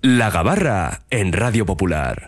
La Gabarra en Radio Popular.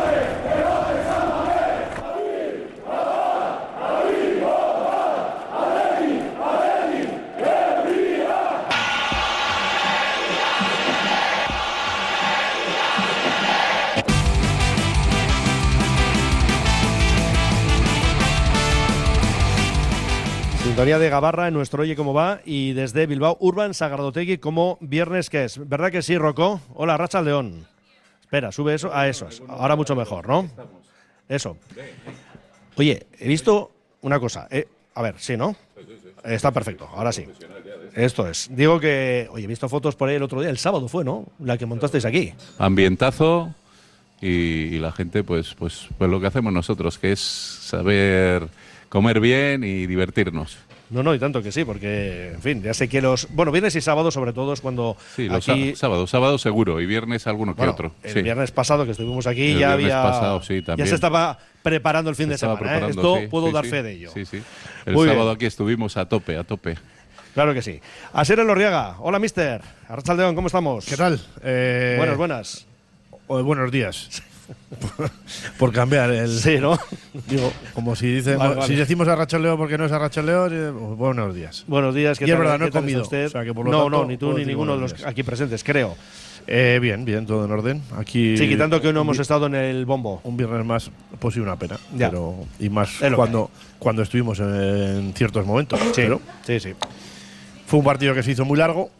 Sintonía de Gabarra en nuestro Oye Cómo Va, y desde Bilbao Urban Sagardotegui, como viernes que es. ¿Verdad que sí, Rocco? Hola, Arratsaldeon. Espera, sube eso. Eso es. Ahora mucho mejor, ¿no? Eso. Oye, he visto una cosa. A ver, sí, ¿no? Está perfecto, ahora sí. Esto es. Digo que, oye, he visto fotos por ahí el otro día, el sábado fue, ¿no? La que montasteis aquí. Ambientazo y la gente, pues lo que hacemos nosotros, que es saber comer bien y divertirnos. No, y tanto que sí, porque, en fin, ya sé que viernes y sábados sobre todo es cuando sí, aquí... sábado seguro, y viernes alguno que otro. El viernes pasado que estuvimos aquí ya había... Pasado, sí, también. Ya se estaba preparando el fin de semana, Esto puedo dar fe de ello. Sí. El Muy sábado bien. Aquí estuvimos a tope. Claro que sí. Asier Elorriaga, hola, mister. Arratsaldeon, ¿cómo estamos? ¿Qué tal? Buenas. Buenos días. Por cambiar el... Sí, ¿no? Digo, como si dicen, Vale. si decimos arratsaleo porque no es arratsaleo, buenos días. Buenos días. Y es verdad, no he comido. Usted? O sea, que por lo tanto, ni tú ni ninguno de los aquí presentes, creo. Bien, todo en orden. Aquí. Sí, quitando que hoy no hemos estado en el bombo. Un viernes más, pues sí, una pena. Ya. Y más cuando estuvimos en ciertos momentos. Sí, pero sí. Fue un partido que se hizo muy largo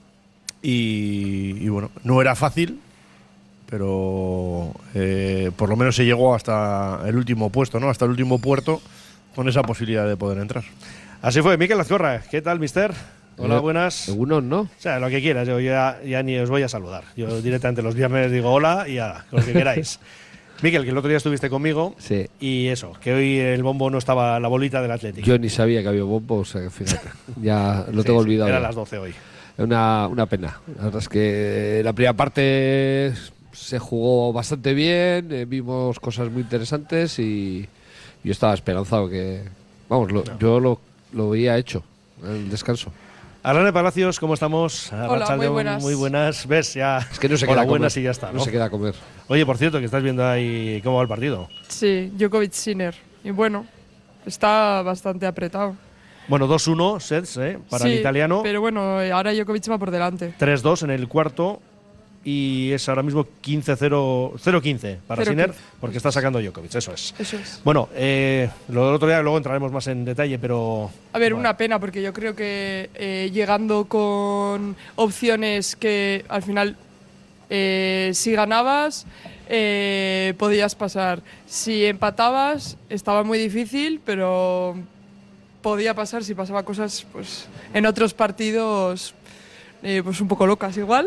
y bueno, no era fácil, pero por lo menos se llegó hasta el último puesto, ¿no? Hasta el último puerto, con esa posibilidad de poder entrar. Así fue. Mikel Azcorra, ¿qué tal, mister? Hola, buenas. Algunos, ¿no? O sea, lo que quieras, yo ya ni os voy a saludar. Yo directamente los viernes digo hola y ya, lo que queráis. Mikel, que el otro día estuviste conmigo. Sí. Y eso, que hoy el bombo no estaba la bolita del Atlético. Yo ni sabía que había bombo, o sea, fíjate. Ya lo tengo olvidado. Era las 12 hoy. Una pena. La verdad es que la primera parte se jugó bastante bien, vimos cosas muy interesantes y yo estaba esperanzado que... Vamos, yo lo veía hecho en el descanso. Arlene Palacios, ¿cómo estamos? Hola, muy buenas. Muy buenas. ¿Ves? Ya. Es que no se queda a comer. Y ya está, ¿no? No se queda a comer. Oye, por cierto, que estás viendo ahí cómo va el partido. Sí, Djokovic-Sinner. Y bueno, está bastante apretado. Bueno, 2-1 sets para el italiano. Pero bueno, ahora Djokovic va por delante. 3-2 en el cuarto. Y es ahora mismo 0-15 para Sinner, porque está sacando Djokovic, eso es. Bueno, lo del otro día luego entraremos más en detalle, pero... A ver, una pena, porque yo creo que llegando con opciones que al final, si ganabas, podías pasar. Si empatabas, estaba muy difícil, pero podía pasar si pasaba cosas pues en otros partidos pues un poco locas igual.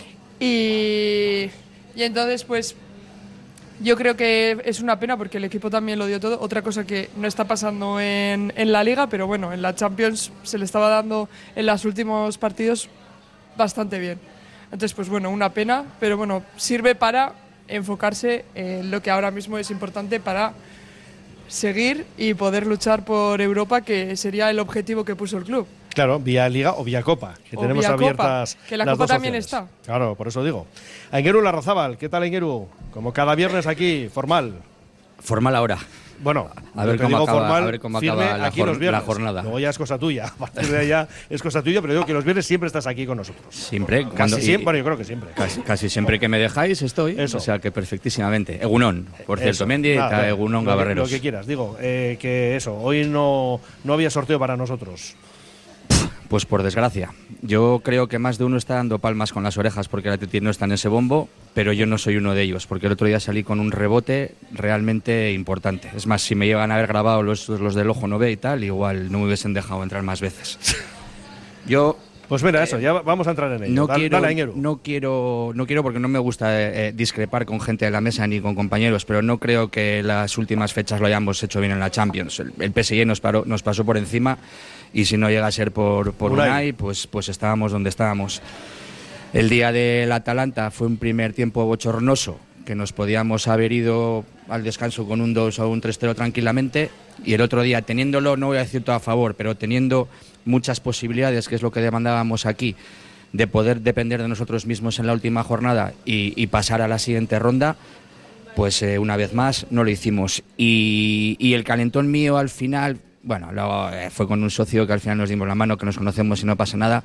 Y entonces, pues, yo creo que es una pena porque el equipo también lo dio todo. Otra cosa que no está pasando en la Liga, pero bueno, en la Champions se le estaba dando en los últimos partidos bastante bien. Entonces, pues bueno, una pena, pero bueno, sirve para enfocarse en lo que ahora mismo es importante para seguir y poder luchar por Europa, que sería el objetivo que puso el club. Claro, vía Liga o vía Copa, que tenemos abiertas que la las Copa dos también opciones. está. Claro, por eso digo. Aingeru Larrazábal, ¿qué tal, Aingeru? Como cada viernes aquí, formal. Formal ahora. Bueno, a ver cómo acaba la jornada. Luego ya es cosa tuya. A partir de allá es cosa tuya, pero digo que los viernes siempre estás aquí con nosotros. Siempre. Bueno, yo creo que siempre. Casi siempre que me dejáis estoy. Eso. O sea que perfectísimamente. Egunon, por cierto, Mendy, Egunon Gabarreros. Lo que quieras, digo, que eso, hoy no había sorteo para nosotros. Pues por desgracia. Yo creo que más de uno está dando palmas con las orejas porque el Atleti no está en ese bombo, pero yo no soy uno de ellos, porque el otro día salí con un rebote realmente importante. Es más, si me llegan a haber grabado los del ojo no ve y tal, igual no me hubiesen dejado entrar más veces. Yo... Pues mira, eso, ya vamos a entrar en ello. No quiero porque no me gusta discrepar con gente de la mesa ni con compañeros, pero no creo que las últimas fechas lo hayamos hecho bien en la Champions. El PSG nos pasó por encima y si no llega a ser por Unai, pues estábamos donde estábamos. El día del Atalanta fue un primer tiempo bochornoso, que nos podíamos haber ido al descanso con un 2 o un 3-0 tranquilamente, y el otro día, teniéndolo, no voy a decir todo a favor, pero teniendo muchas posibilidades, que es lo que demandábamos aquí, de poder depender de nosotros mismos en la última jornada y pasar a la siguiente ronda, pues una vez más no lo hicimos. Y el calentón mío al final, bueno, luego, fue con un socio que al final nos dimos la mano, que nos conocemos y no pasa nada.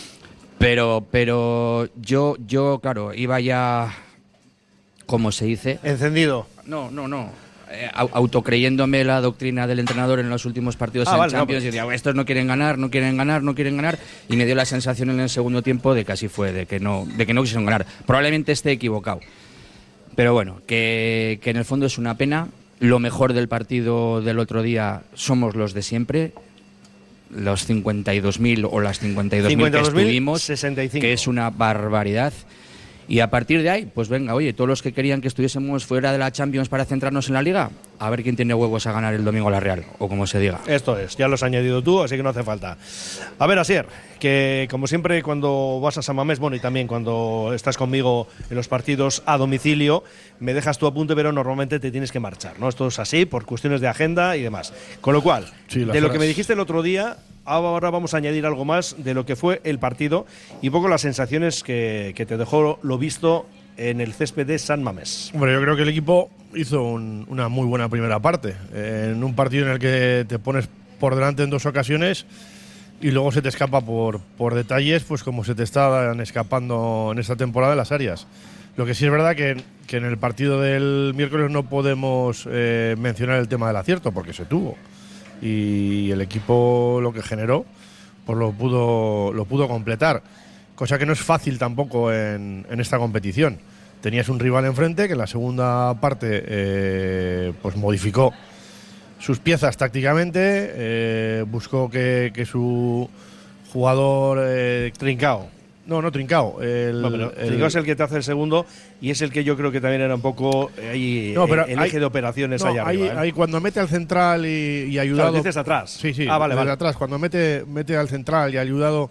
Pero yo claro, iba ya, ¿cómo se dice? Encendido. No. Autocreyéndome la doctrina del entrenador en los últimos partidos en Champions, y decía, estos no quieren ganar, y me dio la sensación en el segundo tiempo de que así fue, de que no quisieron ganar. Probablemente esté equivocado, pero bueno, que en el fondo es una pena. Lo mejor del partido del otro día somos los de siempre, los 52.000 o las 52.000 que estuvimos, 65. Que es una barbaridad. Y a partir de ahí, pues venga, oye, todos los que querían que estuviésemos fuera de la Champions para centrarnos en la Liga, a ver quién tiene huevos a ganar el domingo a la Real, o como se diga. Esto es, ya lo has añadido tú, así que no hace falta. A ver, Asier, que como siempre cuando vas a San Mamés, bueno, y también cuando estás conmigo en los partidos a domicilio, me dejas tu apunte, pero normalmente te tienes que marchar, ¿no? Esto es así, por cuestiones de agenda y demás. Con lo cual, Sí, de lo que me dijiste el otro día, ahora vamos a añadir algo más de lo que fue el partido y un poco las sensaciones que te dejó lo visto en el césped de San Mamés. Hombre, yo creo que el equipo hizo una muy buena primera parte. En un partido en el que te pones por delante en 2 ocasiones y luego se te escapa por detalles, pues como se te están escapando en esta temporada las áreas. Lo que sí es verdad que en el partido del miércoles no podemos mencionar el tema del acierto, porque se tuvo. Y el equipo lo que generó pues lo pudo completar, cosa que no es fácil tampoco en esta competición. Tenías un rival enfrente que en la segunda parte pues modificó sus piezas tácticamente, buscó que su jugador Trincao. No Trincao. Trincao es el que te hace el segundo y es el que yo creo que también era un poco el eje de operaciones allá arriba. Ahí cuando mete al central y ayudado. Claro, dices atrás. Sí. Vale. Atrás. Cuando mete al central y ayudado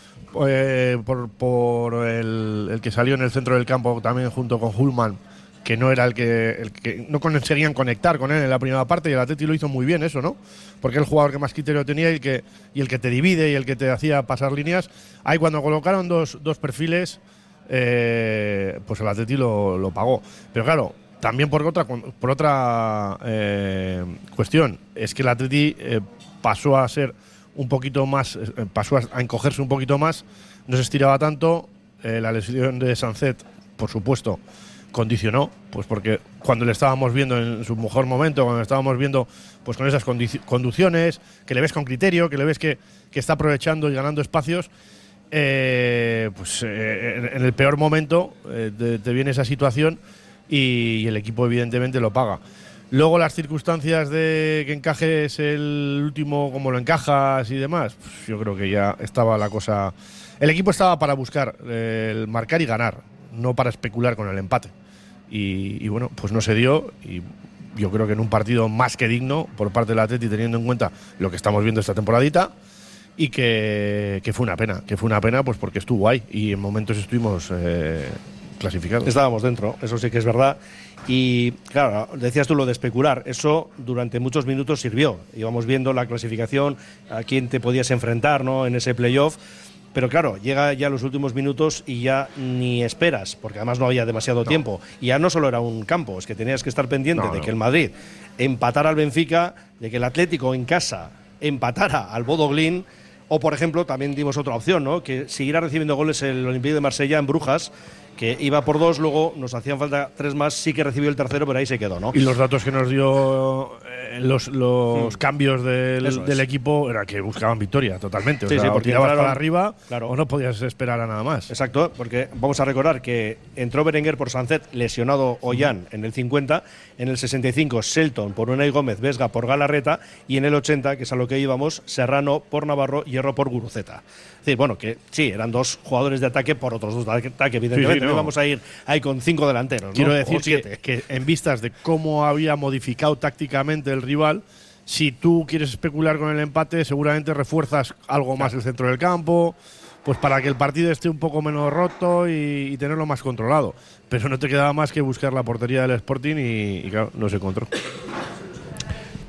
por el que salió en el centro del campo también junto con Hullman, que no era el que no conseguían conectar con él en la primera parte, y el Atleti lo hizo muy bien eso, ¿no? Porque el jugador que más criterio tenía y el que te divide y el que te hacía pasar líneas. Ahí cuando colocaron dos perfiles, pues el Atleti lo pagó. Pero claro, también por otra cuestión, es que el Atleti pasó a ser un poquito más, pasó a encogerse un poquito más, no se estiraba tanto. La lesión de Sancet, por supuesto, condicionó, pues porque cuando le estábamos viendo en su mejor momento, cuando le estábamos viendo pues con esas conducciones, que le ves con criterio, que le ves que está aprovechando y ganando espacios, pues en el peor momento te viene esa situación y el equipo evidentemente lo paga. Luego las circunstancias de que encajes el último como lo encajas y demás, pues yo creo que ya estaba la cosa. El equipo estaba para buscar el marcar y ganar, no para especular con el empate. Y bueno, pues no se dio, y yo creo que en un partido más que digno por parte del Atleti, teniendo en cuenta lo que estamos viendo esta temporadita, y que fue una pena, pues porque estuvo ahí y en momentos estuvimos clasificados. Estábamos dentro, eso sí que es verdad. Y claro, decías tú lo de especular, eso durante muchos minutos sirvió. Íbamos viendo la clasificación, a quién te podías enfrentar, ¿no?, en ese playoff. Pero claro, llega ya los últimos minutos y ya ni esperas, porque además no había demasiado tiempo. Y ya no solo era un campo, es que tenías que estar pendiente de que el Madrid empatara al Benfica, de que el Atlético en casa empatara al Bodo Glimt, o por ejemplo, también dimos otra opción, ¿no?, que siguiera recibiendo goles el Olympique de Marsella en Brujas, que iba por 2, luego nos hacían falta 3 más, sí que recibió el tercero, pero ahí se quedó, ¿no? Y los datos que nos dio los cambios del equipo era que buscaban victoria totalmente. O sea, porque tirabas entraron, para arriba, claro, o no podías esperar a nada más. Exacto, porque vamos a recordar que entró Berenguer por Sancet, lesionado Ollán en el 50, en el 65 Shelton por Unai Gómez, Vesga por Galarreta, y en el 80, que es a lo que íbamos, Serrano por Navarro, Hierro por Guruceta. Es decir, bueno, que sí, eran 2 jugadores de ataque por otros 2 de ataque, evidentemente. No íbamos a ir ahí con 5 delanteros, ¿no? Quiero decir que en vistas de cómo había modificado tácticamente el rival, si tú quieres especular con el empate, seguramente refuerzas algo más el centro del campo, pues para que el partido esté un poco menos roto y tenerlo más controlado. Pero no te quedaba más que buscar la portería del Sporting y claro, no se encontró.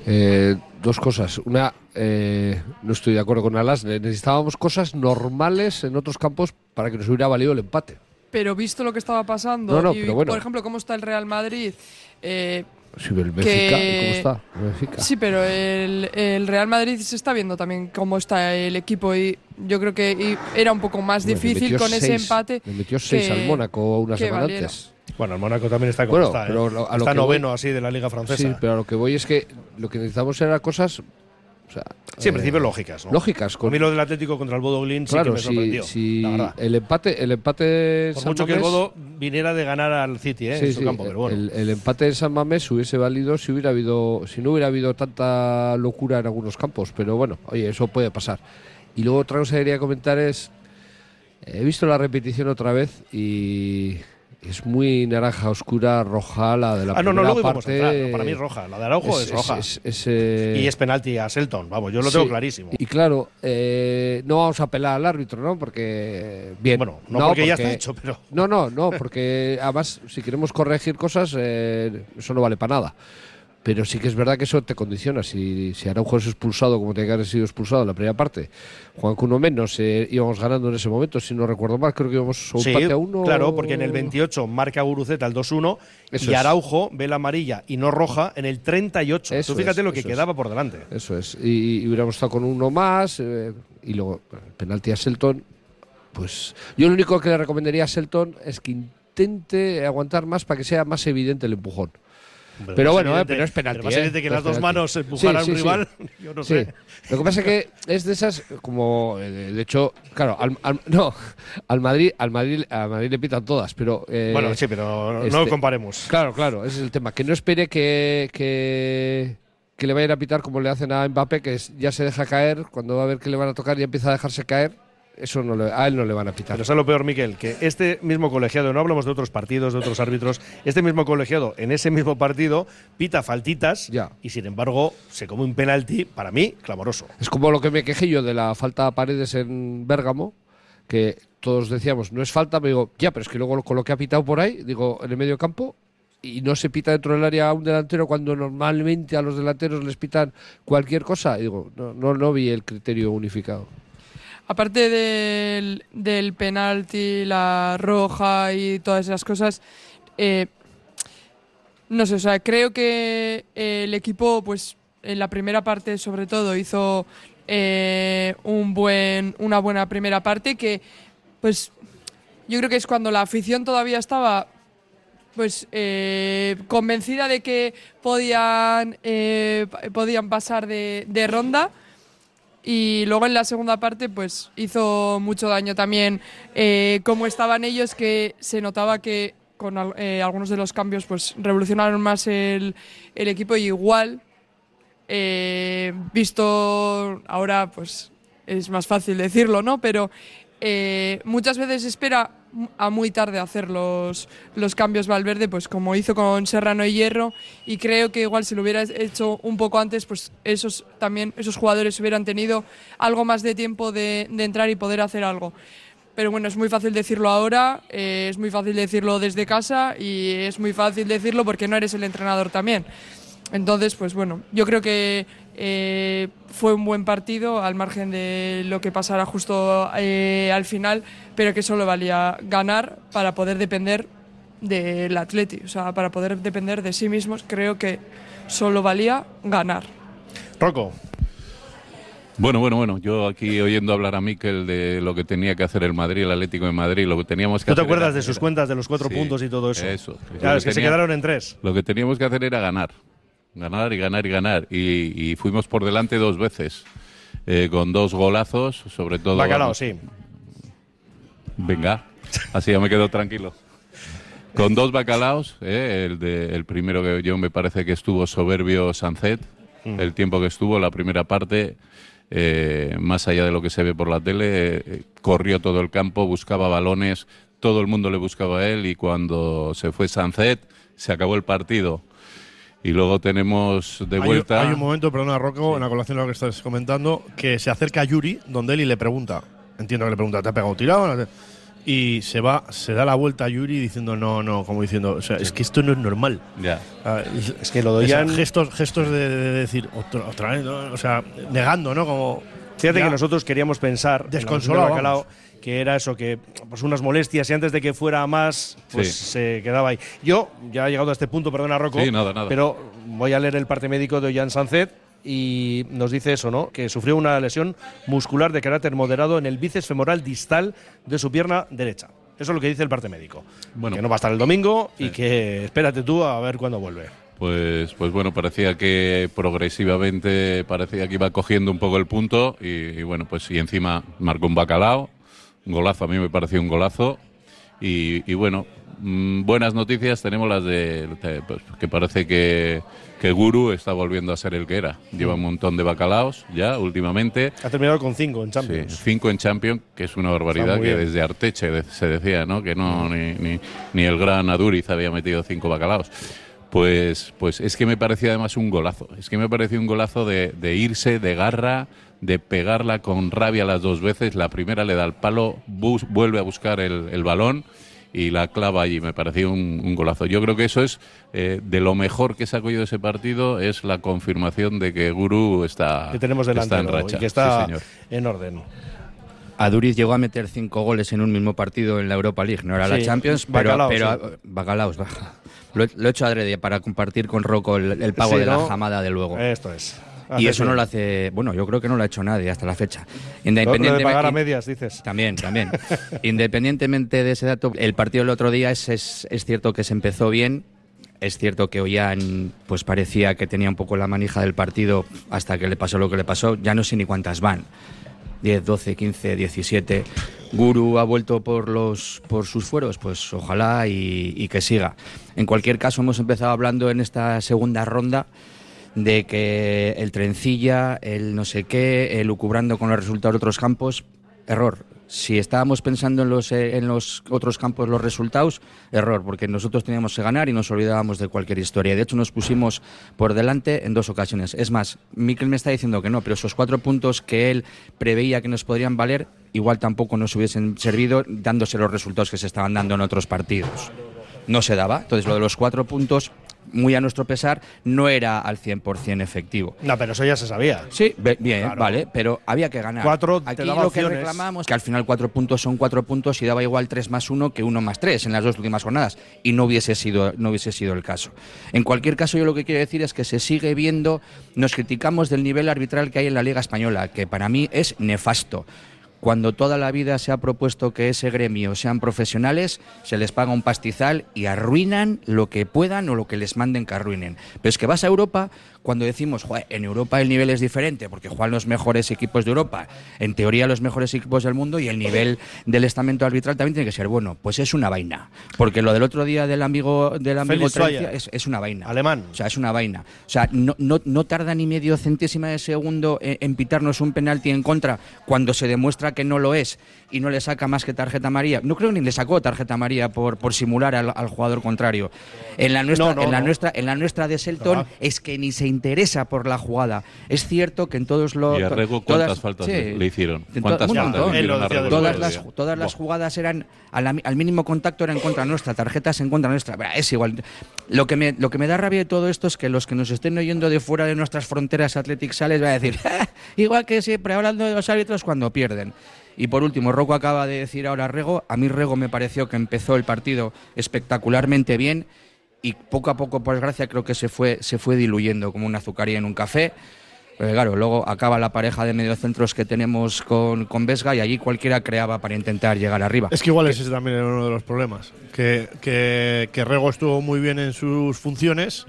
Dos cosas. Una, no estoy de acuerdo con Alas. Necesitábamos cosas normales en otros campos para que nos hubiera valido el empate. Pero visto lo que estaba pasando, No, y pero bueno. por ejemplo, cómo está el Real Madrid. Sí, el Benfica, ¿y cómo está? El Benfica. Sí, pero el Real Madrid se está viendo también cómo está el equipo y yo creo que era un poco más difícil con ese empate. Le metió 6 al Mónaco una semana antes. Bueno, el Mónaco también está como está. Pero a lo está que noveno voy, así de la Liga Francesa. Sí, pero a lo que voy es que lo que necesitamos era cosas. O sea, sí, en principio lógicas, ¿no? Lógicas. A mí lo del Atlético contra el Bodo Glimt claro, sí que me sorprendió, la verdad. El empate por San mucho Mamés, que el Bodo viniera de ganar al City en su campo, pero bueno. El empate en San Mamés hubiese valido si no hubiera habido tanta locura en algunos campos, pero bueno, oye, eso puede pasar. Y luego otra cosa que quería comentar es, he visto la repetición otra vez y es muy naranja oscura, roja la de la primera luego parte. Vamos a entrar. Para mí es roja, la de Araujo es roja. Y es penalti a Selton, vamos, yo lo tengo clarísimo. Y claro, no vamos a apelar al árbitro, ¿no? Porque bien. Bueno, porque ya está hecho, pero No, porque además si queremos corregir cosas eso no vale para nada. Pero sí que es verdad que eso te condiciona. Si Araujo es expulsado como tiene que haber sido expulsado en la primera parte, Juan Cuno menos, íbamos ganando en ese momento, si no recuerdo mal, creo que íbamos a un empate a 1. Claro, porque en el 28 marca Guruceta el 2-1 Eso y Araujo ve la amarilla y no roja en el 38. Eso Tú fíjate es, lo que eso quedaba por delante. Eso es. Y hubiéramos estado con uno más y luego el penalti a Selton. Pues yo lo único que le recomendaría a Selton es que intente aguantar más para que sea más evidente el empujón. Pero bueno, pero es penalti. Más evidente que las dos manos empujar a un rival, yo no sé. Lo que pasa es que es de esas, como de hecho, claro, al Madrid le pitan todas, pero bueno, sí, pero no lo comparemos. Claro, ese es el tema. Que no espere que le vayan a pitar como le hacen a Mbappé, que ya se deja caer, cuando va a ver que le van a tocar y empieza a dejarse caer. Eso a él no le van a pitar. Pero es lo peor, Miquel, que este mismo colegiado, no hablamos de otros partidos, de otros árbitros, este mismo colegiado en ese mismo partido pita faltitas y sin embargo se come un penalti, para mí, clamoroso. Es como lo que me quejé yo de la falta a Paredes en Bérgamo, que todos decíamos, no es falta, me digo, pero es que luego con lo que ha pitado por ahí, digo, en el medio campo, y no se pita dentro del área a un delantero cuando normalmente a los delanteros les pitan cualquier cosa, y digo, no vi el criterio unificado. Aparte del penalti, la roja y todas esas cosas, no sé, o sea, creo que el equipo, pues en la primera parte sobre todo, hizo una buena primera parte que, pues, yo creo que es cuando la afición todavía estaba, pues, convencida de que podían pasar de ronda. Y luego en la segunda parte pues hizo mucho daño también cómo estaban ellos, que se notaba que con algunos de los cambios pues revolucionaron más el equipo y igual visto ahora pues es más fácil decirlo, ¿no? Pero muchas veces espera a muy tarde hacer los cambios Valverde, pues como hizo con Serrano y Hierro, y creo que igual si lo hubiera hecho un poco antes, pues esos jugadores hubieran tenido algo más de tiempo de entrar y poder hacer algo. Pero bueno, es muy fácil decirlo ahora, es muy fácil decirlo desde casa y es muy fácil decirlo porque no eres el entrenador también. Entonces, pues bueno, yo creo que fue un buen partido al margen de lo que pasara justo al final, pero que solo valía ganar para poder depender del Atleti, o sea, para poder depender de sí mismos. Creo que solo valía ganar. Rocco. Bueno, yo aquí oyendo hablar a Miquel de lo que tenía que hacer el Madrid, el Atlético de Madrid, lo que teníamos que hacer. ¿Tú te acuerdas de sus cuentas, de los 4 puntos y todo eso? Eso. Claro, es que se quedaron en 3. Lo que teníamos que hacer era ganar. Ganar y ganar y ganar. Y fuimos por delante 2 veces. Con 2 golazos, sobre todo. Bacalao, sí. Venga, así ya me quedo tranquilo. Con 2 bacalaos, el primero que yo me parece que estuvo soberbio Sancet, el tiempo que estuvo, la primera parte, más allá de lo que se ve por la tele, corrió todo el campo, buscaba balones, todo el mundo le buscaba a él y cuando se fue Sancet, se acabó el partido. Y luego tenemos de vuelta… Hay un momento, perdona Rocco, en la colación de lo que estás comentando, que se acerca a Yuri, donde él y le pregunta, entiendo que le pregunta, ¿te ha pegado tirado? y se da la vuelta a Yuri diciendo no, como diciendo, o sea, es que esto no es normal. Ya. Es que lo doyan. Gestos de decir otra vez, ¿no? O sea, negando, ¿no? Como. Fíjate ya, que nosotros queríamos pensar desconsolado, Bacalao, que era eso, que pues unas molestias y antes de que fuera más, pues se quedaba ahí. Yo, ya he llegado a este punto, perdona Rocco, Sí, nada. pero voy a leer el parte médico de Ollán Sancet y nos dice eso, ¿no? Que sufrió una lesión muscular de carácter moderado en el bíceps femoral distal de su pierna derecha. Eso es lo que dice el parte médico. Bueno. Que no va a estar el domingo y que espérate tú a ver cuándo vuelve. Pues bueno, parecía que progresivamente parecía que iba cogiendo un poco el punto y bueno, pues y encima marcó un Bacalao, un golazo, a mí me pareció un golazo y bueno, buenas noticias tenemos las pues, que parece que Guru está volviendo a ser el que era. Lleva un montón de bacalaos ya últimamente. Ha terminado con 5 en Champions. Sí, 5 en Champions, que es una barbaridad, que desde Arteche se decía, ¿no? Que no ni el gran Aduriz había metido 5 bacalaos. Pues es que me parecía además un golazo. Es que me pareció un golazo de irse, de garra, de pegarla con rabia las dos veces. La primera le da el palo, vuelve a buscar el balón y la clava allí. Me pareció un golazo. Yo creo que eso es de lo mejor que saco yo de ese partido, es la confirmación de que Guru está, que tenemos delante, está en racha. Y que está sí, en orden. Aduriz llegó a meter 5 goles en un mismo partido en la Europa League, no era la Champions, pero Bacalaos, baja. Lo he hecho adrede para compartir con Rocco el pago de la jamada de luego. Esto es. Y eso no lo hace, bueno, yo creo que no lo ha hecho nadie hasta la fecha. Lo de pagar a medias, dices. También. Independientemente de ese dato, el partido del otro día es cierto que se empezó bien. Es cierto que Ollán pues parecía que tenía un poco la manija del partido hasta que le pasó lo que le pasó. Ya no sé ni cuántas van. 10, 12, 15, 17. Guru ha vuelto por sus fueros, pues ojalá y que siga. En cualquier caso, hemos empezado hablando en esta segunda ronda de que el trencilla, el no sé qué, el lucubrando con los resultados de otros campos, error. Si estábamos pensando en los otros campos los resultados, error, porque nosotros teníamos que ganar y nos olvidábamos de cualquier historia. De hecho, nos pusimos por delante en 2 ocasiones. Es más, Mikel me está diciendo que no, pero esos 4 puntos que él preveía que nos podrían valer, igual tampoco nos hubiesen servido dándose los resultados que se estaban dando en otros partidos. No se daba. Entonces, lo de los 4 puntos, muy a nuestro pesar, no era al 100% efectivo. No, pero eso ya se sabía. Sí, bien, claro. Vale, pero había que ganar. 4 Aquí te daba lo opciones. que reclamamos que al final 4 puntos son 4 puntos y daba igual 3 más 1 que 1 más 3 en las 2 últimas jornadas y no hubiese sido el caso. En cualquier caso, yo lo que quiero decir es que se sigue viendo, nos criticamos del nivel arbitral que hay en la Liga Española, que para mí es nefasto. Cuando toda la vida se ha propuesto que ese gremio sean profesionales, se les paga un pastizal y arruinan lo que puedan o lo que les manden que arruinen. Pero es que vas a Europa, cuando decimos, en Europa el nivel es diferente porque juegan los mejores equipos de Europa, en teoría los mejores equipos del mundo y el nivel del estamento arbitral también tiene que ser bueno. Pues es una vaina. Porque lo del otro día del amigo Trencia es una vaina. Alemán. O sea, es una vaina. O sea, no tarda ni medio centésima de segundo en pitarnos un penalti en contra cuando se demuestra que no lo es y no le saca más que tarjeta amarilla. No creo ni le sacó tarjeta amarilla por simular al jugador contrario. En la nuestra de Selton es que ni se interesa por la jugada. Es cierto que en todos los... ¿Y a Rego cuántas faltas le hicieron? ¿Cuántas faltas le hicieron a Rego? Todas las jugadas eran al mínimo contacto era en contra nuestra, tarjetas en contra nuestra. Es igual. Lo que me da rabia de todo esto es que los que nos estén oyendo de fuera de nuestras fronteras Athletic Sales van a decir igual que siempre hablando de los árbitros cuando pierden. Y por último, Rocco acaba de decir ahora Rego. A mí Rego me pareció que empezó el partido espectacularmente bien y poco a poco, por desgracia, creo que se fue diluyendo como una azucaría en un café. Pero claro, luego acaba la pareja de mediocentros que tenemos con Vesga y allí cualquiera creaba para intentar llegar arriba. Es que igual ese también era uno de los problemas. Que Rego estuvo muy bien en sus funciones,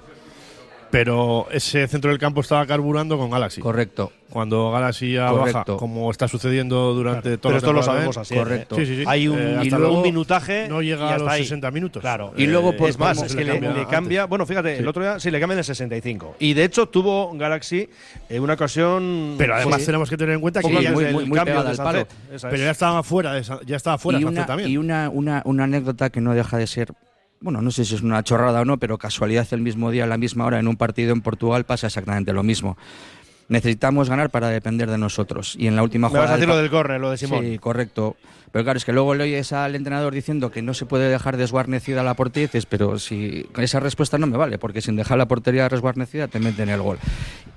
pero ese centro del campo estaba carburando con Galaxy. Correcto. Cuando Galaxy ya baja, como está sucediendo durante todo el tiempo. Pero esto lo sabemos así. Correcto. Sí. Hay un minutaje. No llega a los 60 minutos. Claro. Y luego, es más, es que le cambia. Bueno, fíjate, el otro día sí le cambia en el 65. Y de hecho tuvo Galaxy una ocasión. Pero además tenemos que tener en cuenta que ya muy pegada al palo. Pero ya estaba fuera también. Y una anécdota que no deja de ser. Bueno, no sé si es una chorrada o no, pero casualidad el mismo día, a la misma hora, en un partido en Portugal pasa exactamente lo mismo. necesitamos ganar para depender de nosotros. Y en la última Me jugada... vas a decir lo del córner, lo de Simón. Sí, correcto. Pero claro, es que luego le oyes al entrenador diciendo que no se puede dejar desguarnecida la portería y dices, pero si con esa respuesta no me vale, porque sin dejar la portería desguarnecida te meten el gol.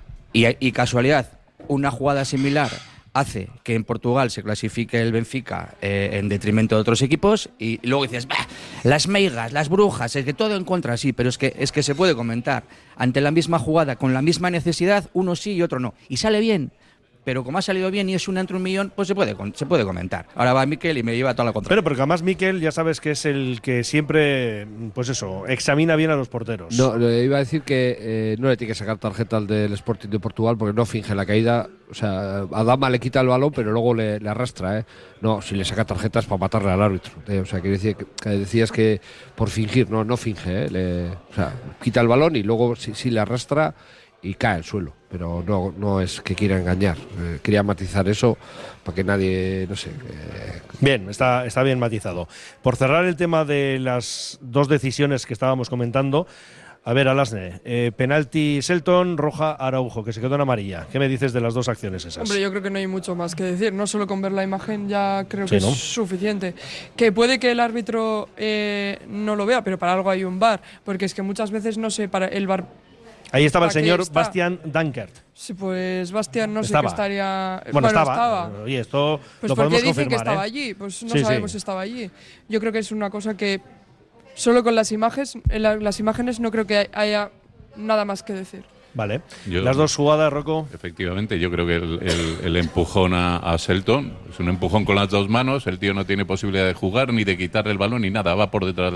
Y casualidad, una jugada similar hace que en Portugal se clasifique el Benfica en detrimento de otros equipos y luego dices, bah, las meigas, las brujas, es que todo en contra, sí, pero es que se puede comentar. Ante la misma jugada, con la misma necesidad, uno sí y otro no. Y sale bien. Pero como ha salido bien y es una entre un millón, pues se puede comentar. Ahora va Mikel y me lleva toda la contraria. Pero porque además Mikel ya sabes que es el que siempre, pues eso, examina bien a los porteros. No, le iba a decir que no le tiene que sacar tarjeta al del Sporting de Portugal porque no finge la caída. O sea, Adama le quita el balón, pero luego le arrastra, ¿eh? No, si le saca tarjetas para matarle al árbitro. O sea, que decías que por fingir, no finge, ¿eh? O sea, quita el balón y luego sí le arrastra y cae al suelo, pero no es que quiera engañar. Quería matizar eso para que nadie, no sé. Bien, está bien matizado. Por cerrar el tema de las dos decisiones que estábamos comentando, a ver, Alasne, penalti Selton, roja Araujo, que se quedó en amarilla. ¿Qué me dices de las dos acciones esas? Hombre, yo creo que no hay mucho más que decir. No solo con ver la imagen ya creo que ¿no? es suficiente. Que puede que el árbitro no lo vea, pero para algo hay un VAR. Porque es que muchas veces no sé, para el VAR... Ahí estaba el ¿Para qué señor está? Bastian Dankert. Sí, pues Bastian no sé Estaba. qué estaría... Bueno, estaba. Y esto Pues lo porque podemos dicen confirmar, que estaba ¿eh? allí, pues no Sí, sabemos sí. si estaba allí. Yo creo que es una cosa que solo con las imágenes no creo que haya nada más que decir. Vale. Las dos jugadas, Rocco. Efectivamente, yo creo que el empujón a Selton es un empujón con las dos manos. El tío no tiene posibilidad de jugar ni de quitarle el balón ni nada. Va por detrás,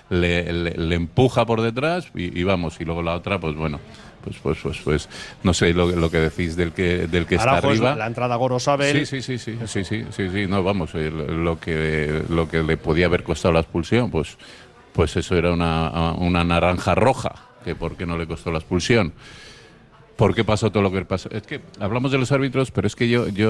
le empuja por detrás y vamos. Y luego la otra, pues bueno, pues no sé lo que decís del que está Araujo es arriba. la entrada Gorosabel. Sí, no, vamos, lo que le podía haber costado la expulsión, pues eso era una naranja roja, que por qué no le costó la expulsión. ¿Por qué pasó todo lo que pasó? Es que hablamos de los árbitros, pero es que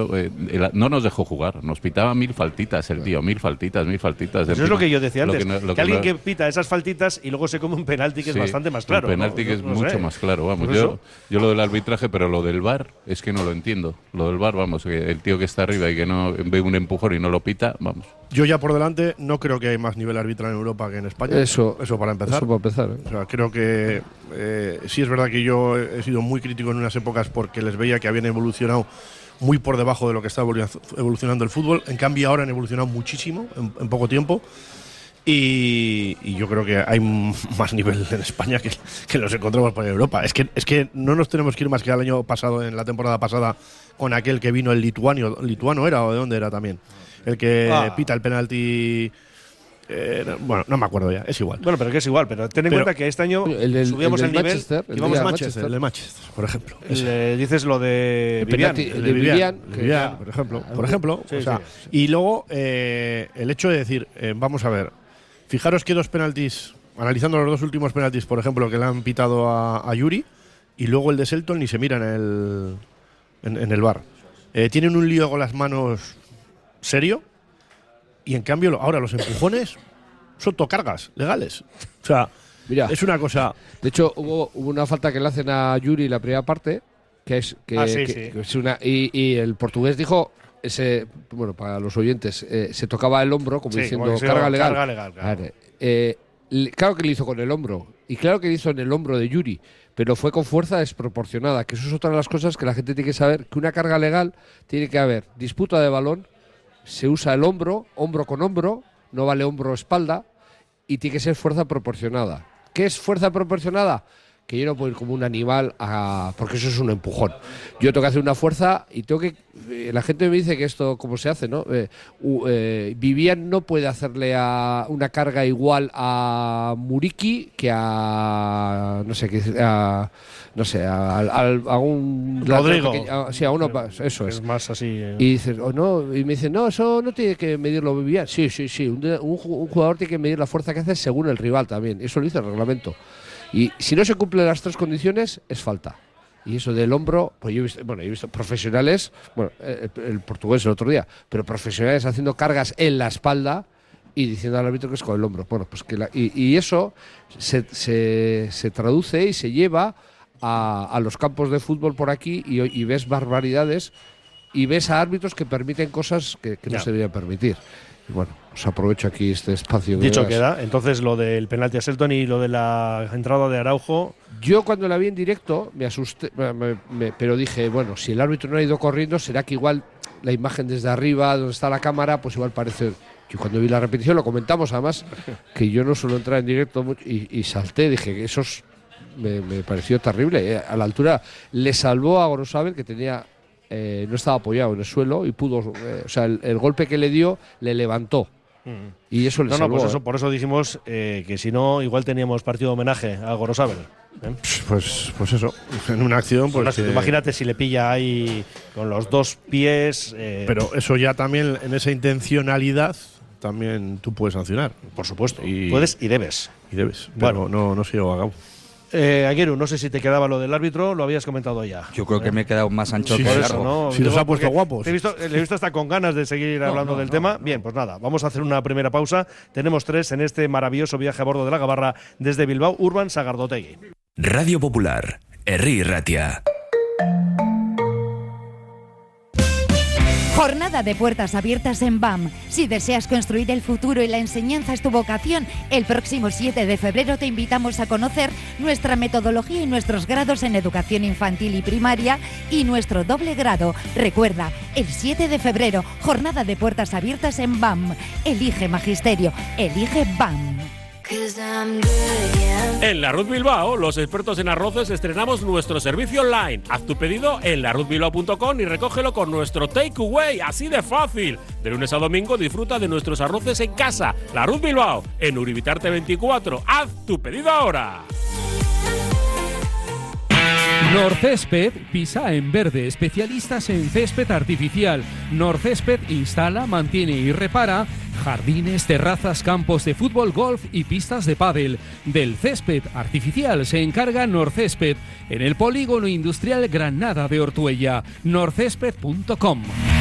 no nos dejó jugar. Nos pitaba 1000 faltitas el tío, 1000 faltitas. Eso es lo que yo decía antes. Que alguien que pita esas faltitas y luego se come un penalti que es bastante más claro. Un penalti que es mucho más claro, vamos. Yo lo del arbitraje, pero lo del VAR es que no lo entiendo. Lo del VAR, vamos, que el tío que está arriba y que no ve un empujón y no lo pita, vamos. Yo ya por delante no creo que hay más nivel arbitral en Europa que en España. Eso para empezar. Eso para empezar, ¿eh? O sea, creo que sí es verdad que yo he sido muy crítico en unas épocas porque les veía que habían evolucionado muy por debajo de lo que está evolucionando el fútbol. En cambio ahora han evolucionado muchísimo en poco tiempo. Y yo creo que hay más nivel en España que los encontramos por Europa. Es que no nos tenemos que ir más que al año pasado, en la temporada pasada, con aquel que vino el lituano era, o de dónde era también. El que pita el penalti. Bueno, no me acuerdo ya, es igual. Bueno, pero que es igual, pero ten en cuenta que este año subíamos el nivel y vamos a Manchester, el de Manchester, por ejemplo. Dices lo de Vivian. El de Vivian, por ejemplo. Sí, o sea, sí. Y luego el hecho de decir, vamos a ver, fijaros que dos penaltis, analizando los dos últimos penaltis, por ejemplo, que le han pitado a Yuri, y luego el de Selton ni se mira en el VAR. Tienen un lío con las manos serio. Y en cambio, ahora los empujones son tocargas legales. O sea, mira, es una cosa. De hecho, hubo una falta que le hacen a Yuri la primera parte, que es una. Y el portugués dijo, bueno, para los oyentes, se tocaba el hombro, como diciendo carga legal. Carga legal, claro. Claro que lo hizo con el hombro. Y claro que lo hizo en el hombro de Yuri. Pero fue con fuerza desproporcionada. Que eso es otra de las cosas que la gente tiene que saber. Que una carga legal tiene que haber disputa de balón. Se usa el hombro con hombro, no vale hombro-espalda, y tiene que ser fuerza proporcionada. ¿Qué es fuerza proporcionada? Que yo no puedo ir como un animal porque eso es un empujón. Yo tengo que hacer una fuerza y tengo que... la gente me dice que esto, ¿cómo se hace, no? Vivian no puede hacerle una carga igual a Muriqui que a... no sé, a un... Rodrigo. Sí, a uno... Eso es. Es más así... Y dices, no, y me dicen, no, eso no tiene que medirlo Vivian. Sí. Un jugador tiene que medir la fuerza que hace según el rival también. Eso lo dice el reglamento. Y si no se cumplen las tres condiciones, es falta. Y eso del hombro, pues yo he visto profesionales, el portugués el otro día, pero profesionales haciendo cargas en la espalda y diciendo al árbitro que es con el hombro. Bueno, pues y eso se traduce y se lleva a los campos de fútbol por aquí y ves barbaridades y ves a árbitros que permiten cosas que no se deberían permitir. Y bueno, os aprovecho aquí este espacio. Dicho queda, entonces lo del penalti a Shelton y lo de la entrada de Araujo. Yo cuando la vi en directo me asusté, pero dije, bueno, si el árbitro no ha ido corriendo, será que igual la imagen desde arriba, donde está la cámara, pues igual parece. Yo cuando vi la repetición, lo comentamos además, que yo no suelo entrar en directo mucho, y salté, dije que me pareció terrible. A la altura le salvó a Gorosabel, que tenía no estaba apoyado en el suelo y pudo, o sea, el golpe que le dio le levantó. Y eso le salvó. Pues por eso dijimos que si no, igual teníamos partido de homenaje a Gorosabel. Pues eso, en una acción. Pues imagínate si le pilla ahí con los dos pies. Pero eso ya también, en esa intencionalidad, también tú puedes sancionar. Por supuesto. Puedes y debes. Y debes. Bueno, no se lleva a cabo. Aguero, no sé si te quedaba lo del árbitro, lo habías comentado ya. Yo creo que me he quedado más ancho que largo. ¿No? Si los ha puesto guapos. Le he visto hasta con ganas de seguir hablando del tema. Bien, pues nada, vamos a hacer una primera pausa. Tenemos 3 en este maravilloso viaje a bordo de la Gabarra desde Bilbao, Urban Sagardotegui. Radio Popular, Herri Ratia. Jornada de puertas abiertas en BAM. Si deseas construir el futuro y la enseñanza es tu vocación, el próximo 7 de febrero te invitamos a conocer nuestra metodología y nuestros grados en educación infantil y primaria y nuestro doble grado. Recuerda, el 7 de febrero, jornada de puertas abiertas en BAM. Elige Magisterio, elige BAM. En La Ruz Bilbao, los expertos en arroces estrenamos nuestro servicio online. Haz tu pedido en laruzbilbao.com y recógelo con nuestro takeaway, así de fácil. De lunes a domingo disfruta de nuestros arroces en casa. La Ruz Bilbao, en Uribitarte 24. Haz tu pedido ahora. Norcésped pisa en verde, especialistas en césped artificial. Norcésped instala, mantiene y repara jardines, terrazas, campos de fútbol, golf y pistas de pádel. Del césped artificial se encarga Norcésped en el polígono industrial Granada de Ortuella. norcésped.com.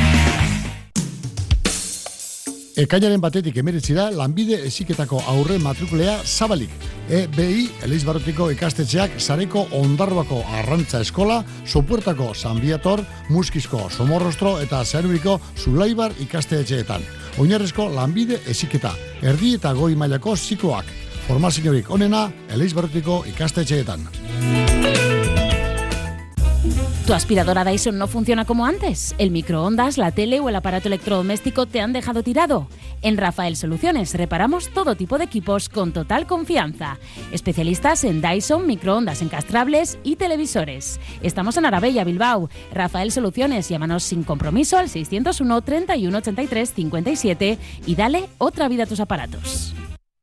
Ekainaren batetik 19 lanbide heziketako aurre matrikulea zabalik. EBI, Elizbarrutiko ikastetxeak sareko Ondarroako Arrantza Eskola, Sopuertako San Biator, Muskizko Somorrostro eta Zeharuriko Zulaibar ikastetxeetan. Oinarrizko lanbide heziketa, erdi eta goi mailako zikloak. Formaziorik onena, Elizbarrutiko ikastetxeetan. ¿Tu aspiradora Dyson no funciona como antes? ¿El microondas, la tele o el aparato electrodoméstico te han dejado tirado? En Rafael Soluciones reparamos todo tipo de equipos con total confianza. Especialistas en Dyson, microondas encastrables y televisores. Estamos en Arabella, Bilbao. Rafael Soluciones, llámanos sin compromiso al 601 31 83 57 y dale otra vida a tus aparatos.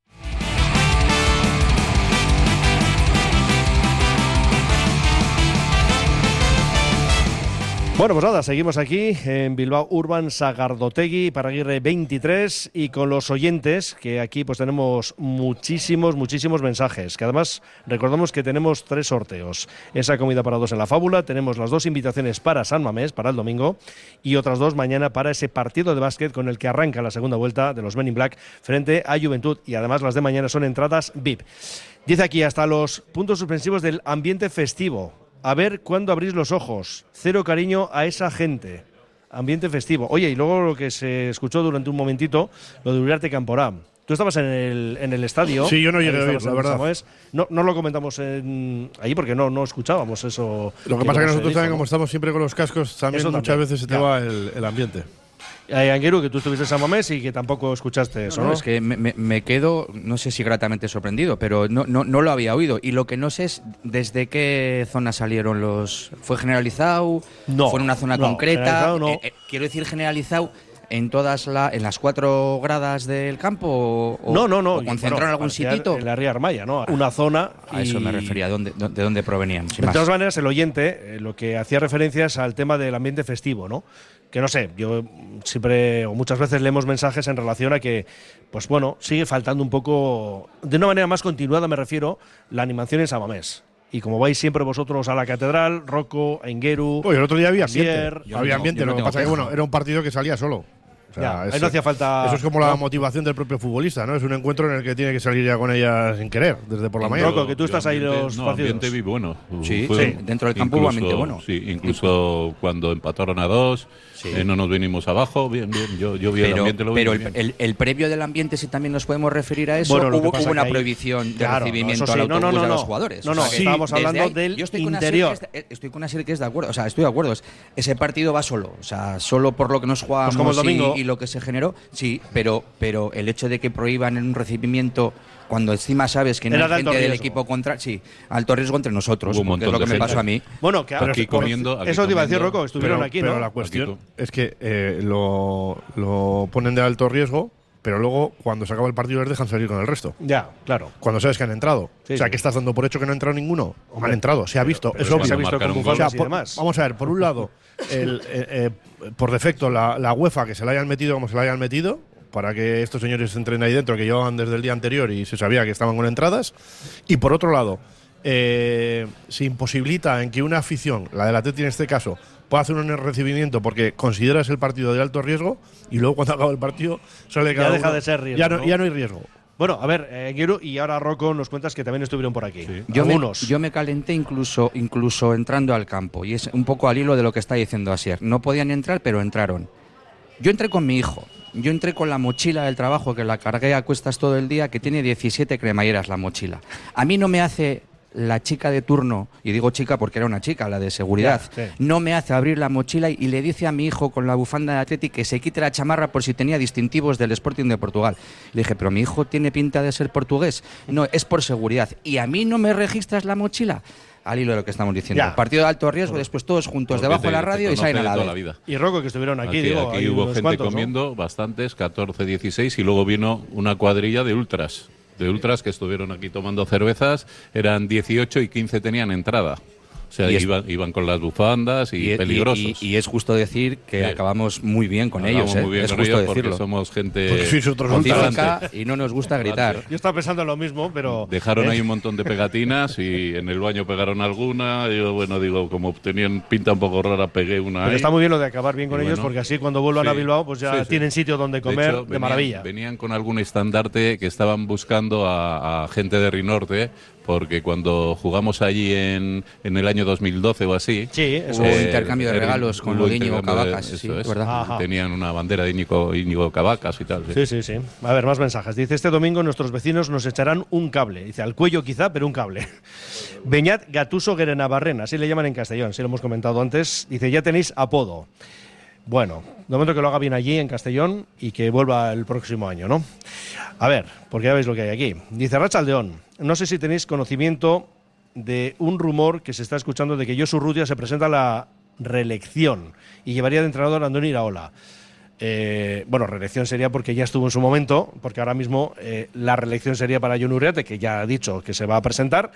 Bueno, pues nada, seguimos aquí en Bilbao Urban Sagardotegui, Paraguirre 23, y con los oyentes, que aquí pues tenemos muchísimos mensajes, que además recordamos que tenemos 3 sorteos. Esa comida para 2 en la Fábula, tenemos las 2 invitaciones para San Mamés, para el domingo, y otras 2 mañana para ese partido de básquet con el que arranca la segunda vuelta de los Men in Black frente a Juventud, y además las de mañana son entradas VIP. Dice aquí, hasta los puntos suspensivos del ambiente festivo. A ver cuándo abrís los ojos. Cero cariño a esa gente. Ambiente festivo. Oye, y luego lo que se escuchó durante un momentito, lo de Uriarte Camporá. Tú estabas en el estadio. Sí, yo no llegué a oír, la verdad. No lo comentamos ahí porque no escuchábamos eso. Lo que pasa es que nosotros también, como estamos siempre con los cascos, también muchas veces se te va el ambiente. Anguero, que tú estuviste en San Mamés y que tampoco escuchaste eso, ¿no? Es que me quedo, no sé si gratamente sorprendido, pero no lo había oído. Y lo que no sé es desde qué zona salieron los… ¿Fue generalizado? No. ¿Fue en una zona concreta? No. Quiero decir generalizado en en las 4 gradas del campo o no. ¿O concentrado en algún sitito? En la Ría Armaya, ¿no? Una zona. A eso me refería, ¿de dónde provenían? De todas maneras, el oyente lo que hacía referencia es al tema del ambiente festivo, ¿no? Que no sé, yo siempre o muchas veces leemos mensajes en relación a que, pues bueno, sigue faltando un poco, de una manera más continuada me refiero, la animación en San Mamés. Y como vais siempre vosotros a la catedral, Rocco, Engueru… Pues el otro día había ambiente. Había ambiente, lo que pasa es que bueno, era un partido que salía solo. O sea, ahí no hacía falta. Eso es como la motivación del propio futbolista, ¿no? Es un encuentro en el que tiene que salir ya con ella sin querer, desde por la mañana. Rocco, que tú estás ahí los partidos. Ambiente muy bueno. Sí, dentro del campo hubo ambiente bueno. Sí, incluso cuando empataron a 2, no nos venimos abajo, bien. Yo vi el ambiente. Pero el previo del ambiente, si también nos podemos referir a eso, bueno, hubo una prohibición de recibimiento al autobús de los jugadores. No, estábamos hablando del interior. Estoy con una serie que es de acuerdo, o sea, estoy de acuerdo. Ese partido va solo, o sea, solo por lo que nos jugamos como el domingo. Y lo que se generó, sí, pero el hecho de que prohíban en un recibimiento cuando encima sabes que no hay gente del equipo contrario, sí, alto riesgo entre nosotros, que es lo que me pasó a mí. Bueno, que aquí comiendo, eso te iba a decir, Rocco, estuvieron aquí, ¿no? Pero la cuestión es que lo ponen de alto riesgo, pero luego cuando se acaba el partido les dejan salir con el resto. Ya, claro. Cuando sabes que han entrado. Sí, o sea, que estás dando por hecho que no ha entrado ninguno. Han entrado, se ha visto. Pero es obvio. se ha visto con bufandas y demás. Vamos a ver, por un lado, por defecto, la UEFA que se la hayan metido como se la hayan metido, para que estos señores entren ahí dentro, que llevaban desde el día anterior y se sabía que estaban con entradas. Y por otro lado, se imposibilita en que una afición, la del Atleti en este caso, pueda hacer un recibimiento porque consideras el partido de alto riesgo y luego cuando acaba el partido sale cada ya deja uno, de ser riesgo. Ya no hay riesgo. Bueno, a ver, Guiru, y ahora Rocco nos cuentas que también estuvieron por aquí. Sí. Algunos. Yo me calenté incluso entrando al campo, y es un poco al hilo de lo que está diciendo Asier. No podían entrar, pero entraron. Yo entré con mi hijo. Yo entré con la mochila del trabajo, que la cargué a cuestas todo el día, que tiene 17 cremalleras la mochila. A mí no me hace la chica de turno, y digo chica porque era una chica, la de seguridad, no me hace abrir la mochila y le dice a mi hijo con la bufanda de Atleti que se quite la chamarra por si tenía distintivos del Sporting de Portugal. Le dije, pero mi hijo tiene pinta de ser portugués. No, es por seguridad. ¿Y a mí no me registras la mochila? Al hilo de lo que estamos diciendo. Partido de alto riesgo, después todos juntos debajo de la radio y salen a la vez. Y Rocco, que estuvieron aquí aquí hubo gente comiendo, bastantes, 14, 16, y luego vino una cuadrilla de ultras que estuvieron aquí tomando cervezas, eran 18 y 15 tenían entrada. O sea, iban con las bufandas y peligrosos. Y es justo decir que acabamos muy bien con ellos. Muy bien es con justo ellos decirlo. porque somos gente motivante y no nos gusta gritar. Yo estaba pensando lo mismo, pero dejaron ahí un montón de pegatinas y en el baño pegaron alguna. Yo, como tenían pinta un poco rara, pegué una. Pero ahí. está muy bien lo de acabar bien con ellos, porque así cuando vuelvan a Bilbao, pues ya tienen sitio donde comer de maravilla. Venían con algún estandarte que estaban buscando a gente de Rinorte, porque cuando jugamos allí en el año 2012 o así, hubo intercambio de regalos con lo de Íñigo Cavacas, sí, ¿verdad? Tenían una bandera de Íñigo Cavacas y tal. Sí. A ver, más mensajes. Dice, este domingo nuestros vecinos nos echarán un cable. Dice, al cuello quizá, pero un cable. Beñat Gatuso Gerenabarrena, así le llaman en Castellón, sí lo hemos comentado antes. Dice, ya tenéis apodo. Bueno, de momento que lo haga bien allí en Castellón y que vuelva el próximo año, ¿no? A ver, porque ya veis lo que hay aquí. Dice Rachaldeón, no sé si tenéis conocimiento de un rumor que se está escuchando de que Josu Urrutia se presenta a la reelección y llevaría de entrenador a Andoni Iraola. Bueno, reelección sería porque ya estuvo en su momento, porque ahora mismo la reelección sería para Jon Urrutia, que ya ha dicho que se va a presentar.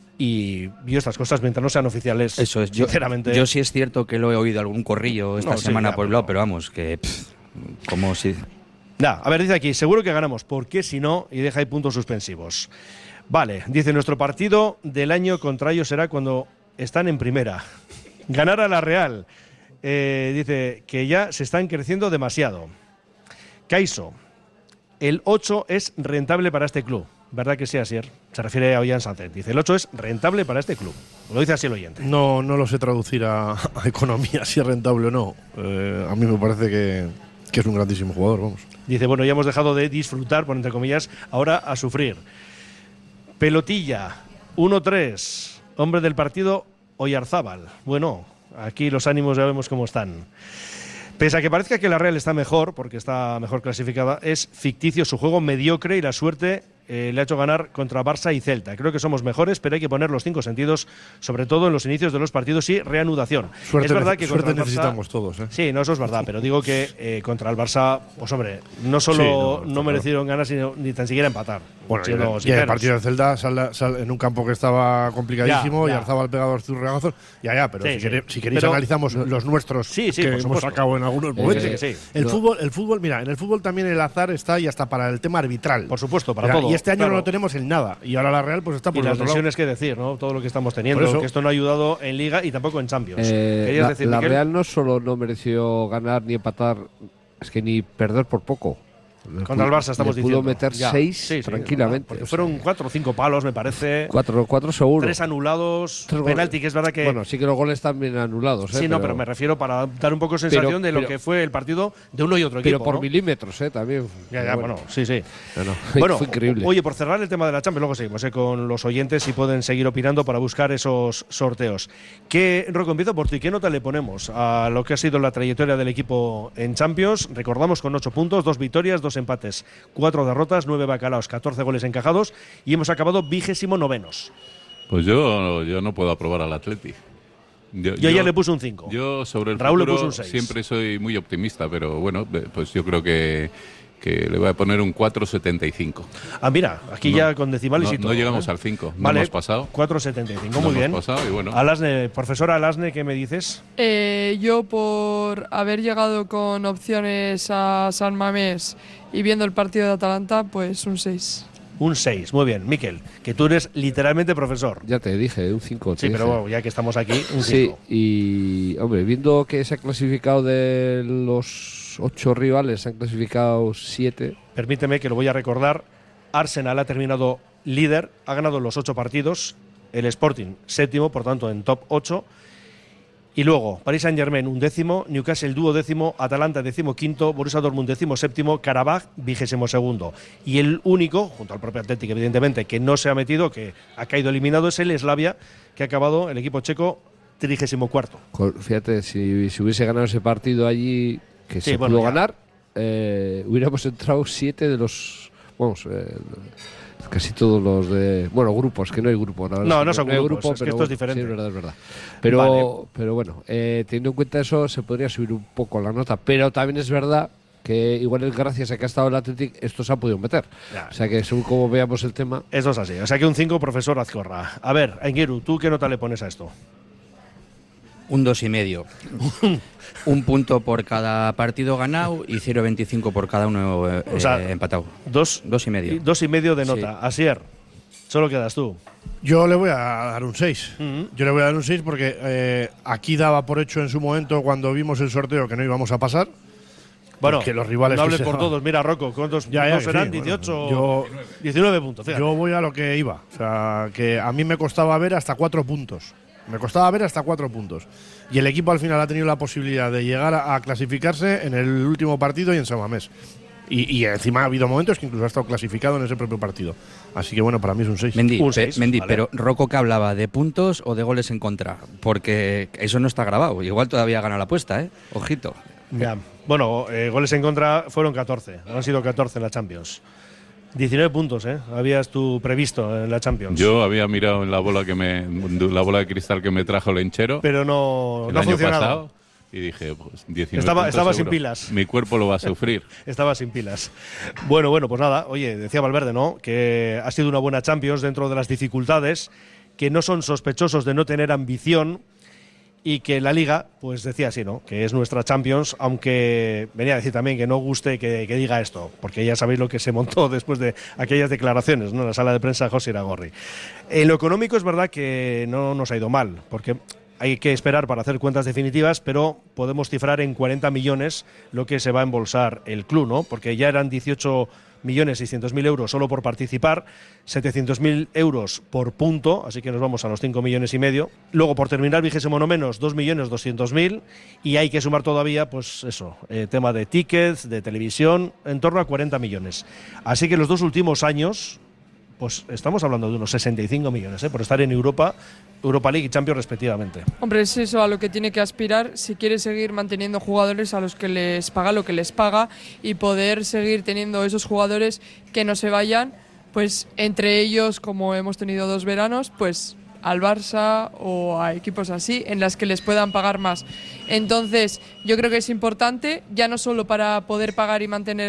Y estas cosas, mientras no sean oficiales, eso es. Sinceramente. Yo sí es cierto que lo he oído algún corrillo esta semana por el lado, pero vamos, que como si. A ver, dice aquí, seguro que ganamos, porque si no, y deja ahí puntos suspensivos. Vale, dice, nuestro partido del año contra ellos será cuando están en primera. Ganar a la Real. Dice que ya se están creciendo demasiado. Caiso, el 8 es rentable para este club. ¿Verdad que sí, Asier? Se refiere a Ollán Sánchez. Dice, el 8 es rentable para este club. Lo dice así el oyente. No lo sé traducir a economía, si es rentable o no. A mí me parece que es un grandísimo jugador, vamos. Dice, bueno, ya hemos dejado de disfrutar, por entre comillas, ahora a sufrir. Pelotilla, 1-3. Hombre del partido, Oyarzábal. Bueno, aquí los ánimos ya vemos cómo están. Pese a que parezca que la Real está mejor, porque está mejor clasificada, es ficticio su juego mediocre y la suerte le ha hecho ganar contra Barça y Celta. Creo que somos mejores, pero hay que poner los 5 sentidos, sobre todo en los inicios de los partidos y reanudación. Suerte, es verdad que suerte contra el Barça, necesitamos todos. Sí, no, eso es verdad, pero digo que contra el Barça, pues hombre, no solo no merecieron ganas, sino ni tan siquiera empatar. Bueno, y el partido de Celta sale en un campo que estaba complicadísimo y Arzabal pegado sus regazos. Pero si queréis analizamos los nuestros que hemos sacado en algunos momentos. El fútbol, mira, en el fútbol también el azar está y hasta para el tema arbitral. Por supuesto, para todo. Y este año no lo tenemos en nada. Y ahora la Real pues está por y el las otro lado. lesiones que decir, ¿no? Todo lo que estamos teniendo, que esto no ha ayudado en Liga y tampoco en Champions. ¿Querías decir, la Miguel? Real no solo no mereció ganar ni empatar Es que ni perder por poco. Contra el Barça estamos diciendo. Pudo meter 6 tranquilamente. Porque fueron 4 o 5 palos, me parece. 4 seguro. 3 anulados. 3 penalti, que es verdad que. Bueno, sí que los goles están bien anulados. Sí, pero me refiero para dar un poco sensación de lo que fue el partido de uno y otro equipo. Pero por milímetros, también. Ya, bueno, sí. No. Bueno, fue increíble. Oye, por cerrar el tema de la Champions, luego seguimos con los oyentes y pueden seguir opinando para buscar esos sorteos. Rocco, empiezo por ti. ¿Qué nota le ponemos a lo que ha sido la trayectoria del equipo en Champions? Recordamos con 8 puntos, 2 victorias, 2 empates. 4 derrotas, 9 bacalaos, 14 goles encajados y hemos acabado 29º. Pues yo no puedo aprobar al Atleti. Yo ya le puse un 5. Yo sobre el Raúl futuro le puso un 6. siempre soy muy optimista, pero bueno, pues yo creo que le voy a poner un 4,75. Ah, mira, aquí ya con decimales y todo. No llegamos al 5, no vale, hemos pasado. 4,75, muy bien. Hemos pasado y bueno. Alasne, profesora Alasne, ¿qué me dices? Yo, por haber llegado con opciones a San Mamés y viendo el partido de Atalanta, pues un 6. Un 6, muy bien. Miquel, que tú eres literalmente profesor. Ya te dije, un 5. Sí, pero bueno, ya que estamos aquí, un 5. Sí, y hombre, viendo que se ha clasificado de los 8 rivales, se han clasificado 7. Permíteme que lo voy a recordar. Arsenal ha terminado líder, ha ganado los 8 partidos. El Sporting, 7º, por tanto, en top 8. Y luego, Paris Saint-Germain, 11º, Newcastle, 12º, Atalanta, 15º, Borussia Dortmund, 17º, Karabaj, 22º. Y el único, junto al propio Atlético, evidentemente, que no se ha metido, que ha caído eliminado, es el Slavia, que ha acabado, el equipo checo, 34º. Fíjate, si hubiese ganado ese partido allí, que se pudo ganar, hubiéramos entrado 7 de los... Vamos, casi todos los de... Bueno, grupos, que no hay grupo. No son grupos, es que esto es diferente. Sí, es verdad. Pero bueno, teniendo en cuenta eso, se podría subir un poco la nota. Pero también es verdad que igual es gracias a que ha estado el Athletic, esto se ha podido meter. Ya. O sea que según como veamos el tema... Eso es así. O sea que un 5, profesor Azcorra. A ver, Aingeru, ¿tú qué nota le pones a esto? Un 2,5. Un punto por cada partido ganado y 0,25 por cada uno empatado. 2,5. 2,5 de nota. Sí. Asier, solo quedas tú. Yo le voy a dar un 6. Yo le voy a dar un 6 porque aquí daba por hecho en su momento, cuando vimos el sorteo, que no íbamos a pasar. Bueno, que los rivales no hables por todos. Mira, Rocco, ¿cuántos serán? Sí, 18, bueno, 19 puntos. Fíjate. Yo voy a lo que iba. O sea, que a mí me costaba ver hasta 4 puntos. Y el equipo al final ha tenido la posibilidad de llegar a clasificarse en el último partido y en San Mamés. Y encima ha habido momentos que incluso ha estado clasificado en ese propio partido. Así que bueno, para mí es un 6. Mendy, vale. Pero Rocco, ¿que hablaba? ¿De puntos o de goles en contra? Porque eso no está grabado. Igual todavía gana la apuesta, ¿eh? Ojito. Ya. Bueno, goles en contra fueron 14. Han sido 14 en la Champions. 19 puntos, habías tú previsto en la Champions. Yo había mirado en la bola de cristal que me trajo Lenchero. Pero no ha funcionado. Pasado, y dije, pues 19 estaba sin pilas. Mi cuerpo lo va a sufrir. Estaba sin pilas. Bueno, pues nada. Oye, decía Valverde, ¿no? Que ha sido una buena Champions dentro de las dificultades, que no son sospechosos de no tener ambición. Y que la Liga, pues decía así, ¿no? Que es nuestra Champions, aunque venía a decir también que no guste que diga esto, porque ya sabéis lo que se montó después de aquellas declaraciones, ¿no? En la sala de prensa de José Iragorri. En lo económico es verdad que no nos ha ido mal, porque hay que esperar para hacer cuentas definitivas, pero podemos cifrar en 40 millones lo que se va a embolsar el club, ¿no? Porque ya eran 18.600.000 euros solo por participar, 700.000 euros por punto, así que nos vamos a los 5,5 millones. Luego, por terminar, 29º, 2.200.000, y hay que sumar todavía, pues eso, tema de tickets, de televisión, en torno a 40 millones. Así que los 2 últimos años, pues estamos hablando de unos 65 millones, por estar en Europa League y Champions respectivamente. Hombre, es eso a lo que tiene que aspirar si quiere seguir manteniendo jugadores a los que les paga lo que les paga y poder seguir teniendo esos jugadores que no se vayan, pues entre ellos, como hemos tenido 2 veranos, pues al Barça o a equipos así, en las que les puedan pagar más. Entonces, yo creo que es importante, ya no solo para poder pagar y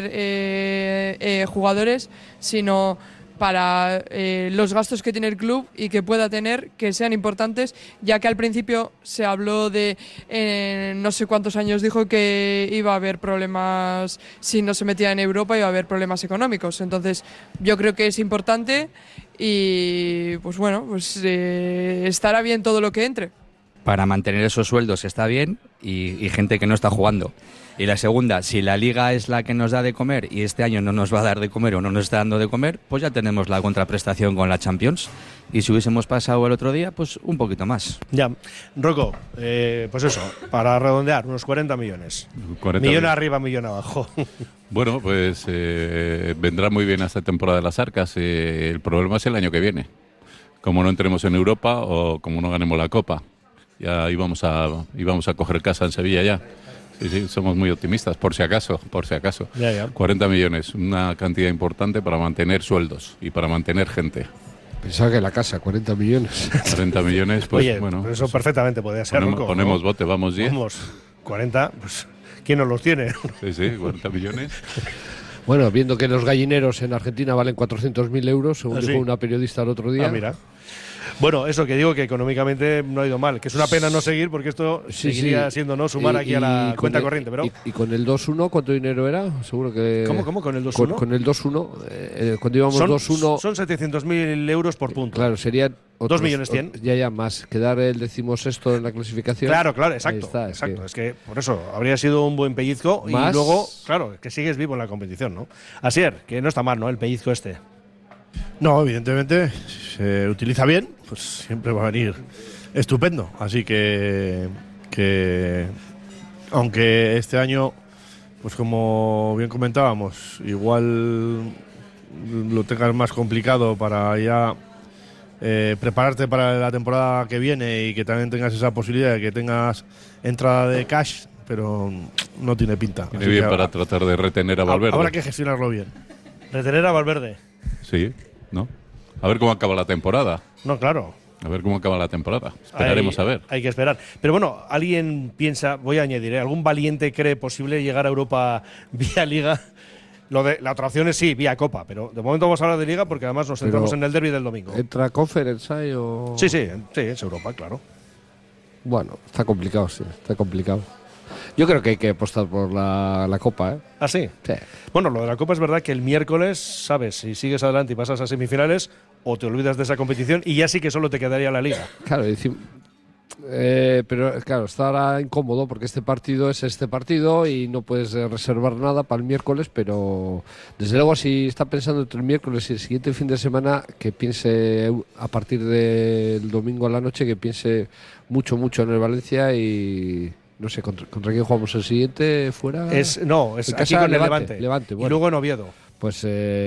mantener jugadores, sino para los gastos que tiene el club y que pueda tener, que sean importantes, ya que al principio se habló de, no sé cuántos años dijo que iba a haber problemas, si no se metía en Europa iba a haber problemas económicos. Entonces yo creo que es importante y pues bueno, pues estará bien todo lo que entre. Para mantener esos sueldos está bien y gente que no está jugando. Y la segunda, si la Liga es la que nos da de comer y este año no nos va a dar de comer o no nos está dando de comer, pues ya tenemos la contraprestación con la Champions. Y si hubiésemos pasado el otro día, pues un poquito más. Ya. Rocco, pues eso, para redondear, unos 40 millones. 40 millón arriba, millón abajo. Bueno, pues vendrá muy bien esta temporada de las arcas. El problema es el año que viene. Como no entremos en Europa o como no ganemos la Copa. Ya íbamos a coger casa en Sevilla ya. Sí, somos muy optimistas, por si acaso. Ya. 40 millones, una cantidad importante para mantener sueldos y para mantener gente. Pensaba que la casa, 40 millones. 40 millones, pues Oye, bueno. eso perfectamente podría ser, Rocco, ponemos ¿no? bote, vamos 10. Vamos, 40, pues ¿quién nos los tiene? Sí, 40 millones. Bueno, viendo que los gallineros en Argentina valen 400.000 euros, según dijo una periodista el otro día. Mira. Bueno, eso que digo que económicamente no ha ido mal, que es una pena no seguir porque esto seguiría siendo no sumar aquí a la cuenta corriente. Pero y con el 2-1, ¿cuánto dinero era? Seguro que. ¿Cómo? ¿Con el 2-1? Con el 2-1, cuando íbamos 2-1. Son 700.000 euros por punto. Claro, serían. 2.100.000. Ya, más. Quedar el 16º en la clasificación. Claro, exacto. Es que por eso habría sido un buen pellizco y luego, claro, que sigues vivo en la competición, ¿no? Asier, que no está mal, ¿no? El pellizco este. No, evidentemente, se utiliza bien, pues siempre va a venir estupendo. Así que aunque este año, pues como bien comentábamos, igual lo tengas más complicado para ya prepararte para la temporada que viene y que también tengas esa posibilidad de que tengas entrada de cash, pero no tiene pinta. Tiene bien para tratar de retener a Valverde. Habrá que gestionarlo bien. ¿Retener a Valverde? Sí, ¿no? A ver cómo acaba la temporada. No, claro. A ver cómo acaba la temporada. Esperaremos a ver. Hay que esperar. Pero bueno, alguien piensa, voy a añadir, ¿algún valiente cree posible llegar a Europa vía Liga? La otra opción es sí, vía Copa, pero de momento vamos a hablar de Liga porque además nos centramos en el derbi del domingo. ¿Entra Conference ahí o...? Sí, es Europa, claro. Bueno, está complicado, sí, está complicado. Yo creo que hay que apostar por la Copa, ¿eh? ¿Ah, sí? Sí. Bueno, lo de la Copa es verdad que el miércoles, ¿sabes? Si sigues adelante y pasas a semifinales, o te olvidas de esa competición y ya sí que solo te quedaría la Liga. Claro, pero claro, estará incómodo porque este partido es este partido y no puedes reservar nada para el miércoles, pero desde luego si está pensando entre el miércoles y el siguiente fin de semana, que piense a partir del domingo a la noche, que piense mucho en el Valencia y... No sé, ¿contra quién jugamos el siguiente? ¿Fuera? Es aquí con el Levante. Bueno. Y luego en Oviedo. Pues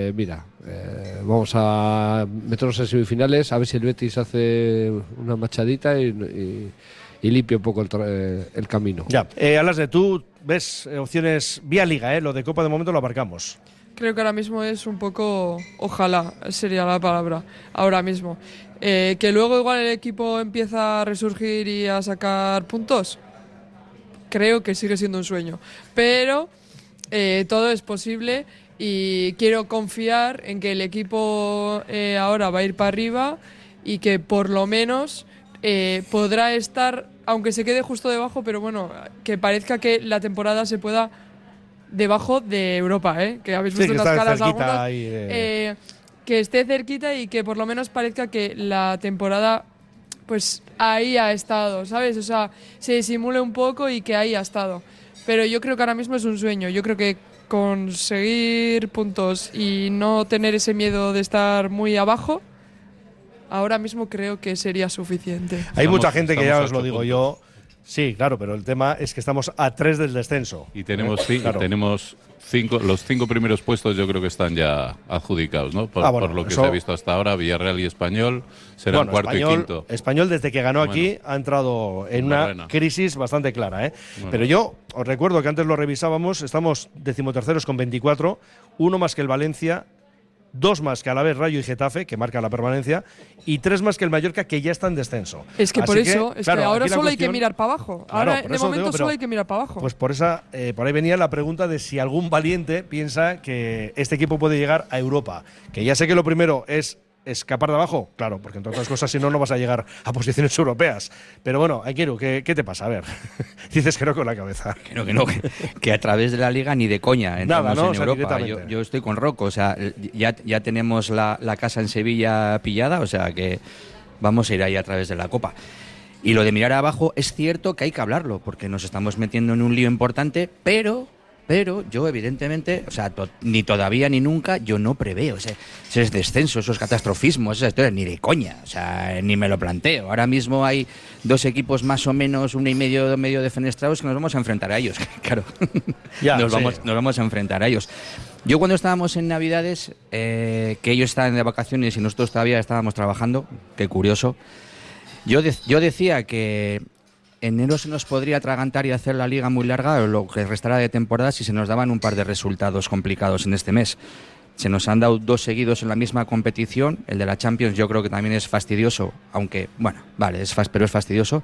vamos a meternos en semifinales, a ver si el Betis hace una machadita y limpia un poco el camino. Ya. Alasne, ¿tú ves opciones vía Liga? Lo de Copa de momento lo aparcamos. Creo que ahora mismo es un poco, ojalá sería la palabra, ahora mismo. Que luego igual el equipo empieza a resurgir y a sacar puntos. Creo que sigue siendo un sueño, pero todo es posible y quiero confiar en que el equipo ahora va a ir para arriba y que por lo menos podrá estar, aunque se quede justo debajo, pero bueno, que parezca que la temporada se pueda debajo de Europa, que habéis visto unas caras algunas, que esté cerquita y que por lo menos parezca que la temporada pues ahí ha estado, ¿sabes? O sea, se disimule un poco y que ahí ha estado. Pero yo creo que ahora mismo es un sueño. Yo creo que conseguir puntos y no tener ese miedo de estar muy abajo, ahora mismo creo que sería suficiente. Hay mucha gente que ya os lo digo yo. Sí, claro, pero el tema es que estamos a 3 del descenso. Y tenemos 5, los 5 primeros puestos yo creo que están ya adjudicados, ¿no? Por lo que se ha visto hasta ahora, Villarreal y Español serán cuarto y quinto. Español desde que ganó aquí ha entrado en una crisis bastante clara, ¿eh? Bueno. Pero yo os recuerdo que antes lo revisábamos, estamos 13º con 24, 1 más que el Valencia, 2 más que Alavés, Rayo y Getafe, que marca la permanencia, y 3 más que el Mallorca, que ya está en descenso. Es que por eso, que ahora solo hay que mirar para abajo. Claro, ahora, de momento, solo hay que mirar para abajo. Pues por ahí venía la pregunta de si algún valiente piensa que este equipo puede llegar a Europa. Que ya sé que lo primero es escapar de abajo, claro, porque entre otras cosas, si no, no vas a llegar a posiciones europeas. Pero bueno, Aikiru, ¿qué te pasa? A ver, dices que no con la cabeza. Que a través de la Liga ni de coña entramos en Europa. Yo estoy con Rocco, o sea, ya tenemos la casa en Sevilla pillada, o sea que vamos a ir ahí a través de la Copa. Y lo de mirar abajo es cierto que hay que hablarlo, porque nos estamos metiendo en un lío importante, pero yo evidentemente, o sea, ni todavía ni nunca, yo no preveo ese descenso, esos catastrofismos, esas historias, ni de coña, o sea, ni me lo planteo. Ahora mismo hay 2 equipos más o menos, 1 y medio defenestrados, que nos vamos a enfrentar a ellos, claro, nos vamos a enfrentar a ellos. Yo cuando estábamos en Navidades, que ellos estaban de vacaciones y nosotros todavía estábamos trabajando, qué curioso, yo decía que enero se nos podría atragantar y hacer la liga muy larga, o lo que restará de temporada, si se nos daban un par de resultados complicados en este mes. Se nos han dado 2 seguidos en la misma competición. El de la Champions yo creo que también es fastidioso, aunque, bueno, vale, pero es fastidioso.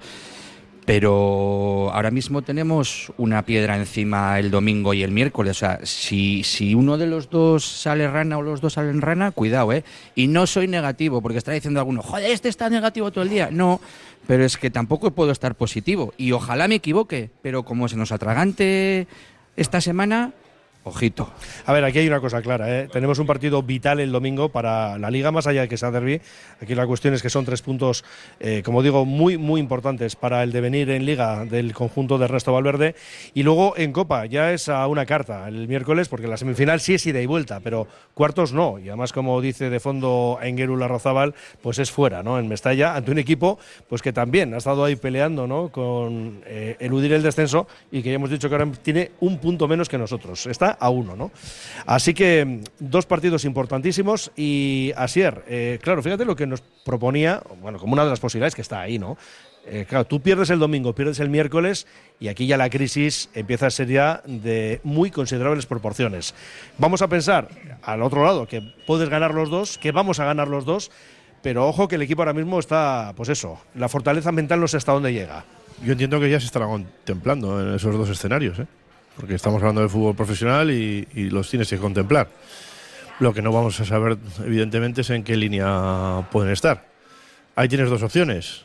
Pero ahora mismo tenemos una piedra encima el domingo y el miércoles. O sea, si uno de los dos sale rana o los dos salen rana, cuidado, ¿eh? Y no soy negativo, porque está diciendo alguno, joder, este está negativo todo el día. No, pero es que tampoco puedo estar positivo. Y ojalá me equivoque, pero como se nos atragante esta semana, ojito. A ver, aquí hay una cosa clara, ¿eh? Tenemos un partido vital el domingo para la Liga, más allá de que sea derbi. Aquí la cuestión es que son 3 puntos, como digo, muy, muy importantes para el devenir en Liga del conjunto de Ernesto Valverde. Y luego en Copa ya es a una carta el miércoles, porque la semifinal sí es ida y vuelta, pero cuartos no. Y además, como dice de fondo Aingeru Larrazábal, pues es fuera, ¿no? En Mestalla, ante un equipo pues que también ha estado ahí peleando, ¿no? Con eludir el descenso, y que ya hemos dicho que ahora tiene 1 punto menos que nosotros. Está a 1, ¿no? Así que 2 partidos importantísimos. Y Asier, claro, fíjate lo que nos proponía, bueno, como una de las posibilidades que está ahí, ¿no? Claro, tú pierdes el domingo, pierdes el miércoles, y aquí ya la crisis empieza a ser ya de muy considerables proporciones. Vamos a pensar al otro lado que puedes ganar los 2, que vamos a ganar los 2, pero ojo que el equipo ahora mismo está, pues eso, la fortaleza mental no sé hasta dónde llega. Yo entiendo que ya se estará contemplando en esos 2 escenarios, ¿eh? Porque estamos hablando de fútbol profesional y los tienes que contemplar. Lo que no vamos a saber, evidentemente, es en qué línea pueden estar. Ahí tienes 2 opciones.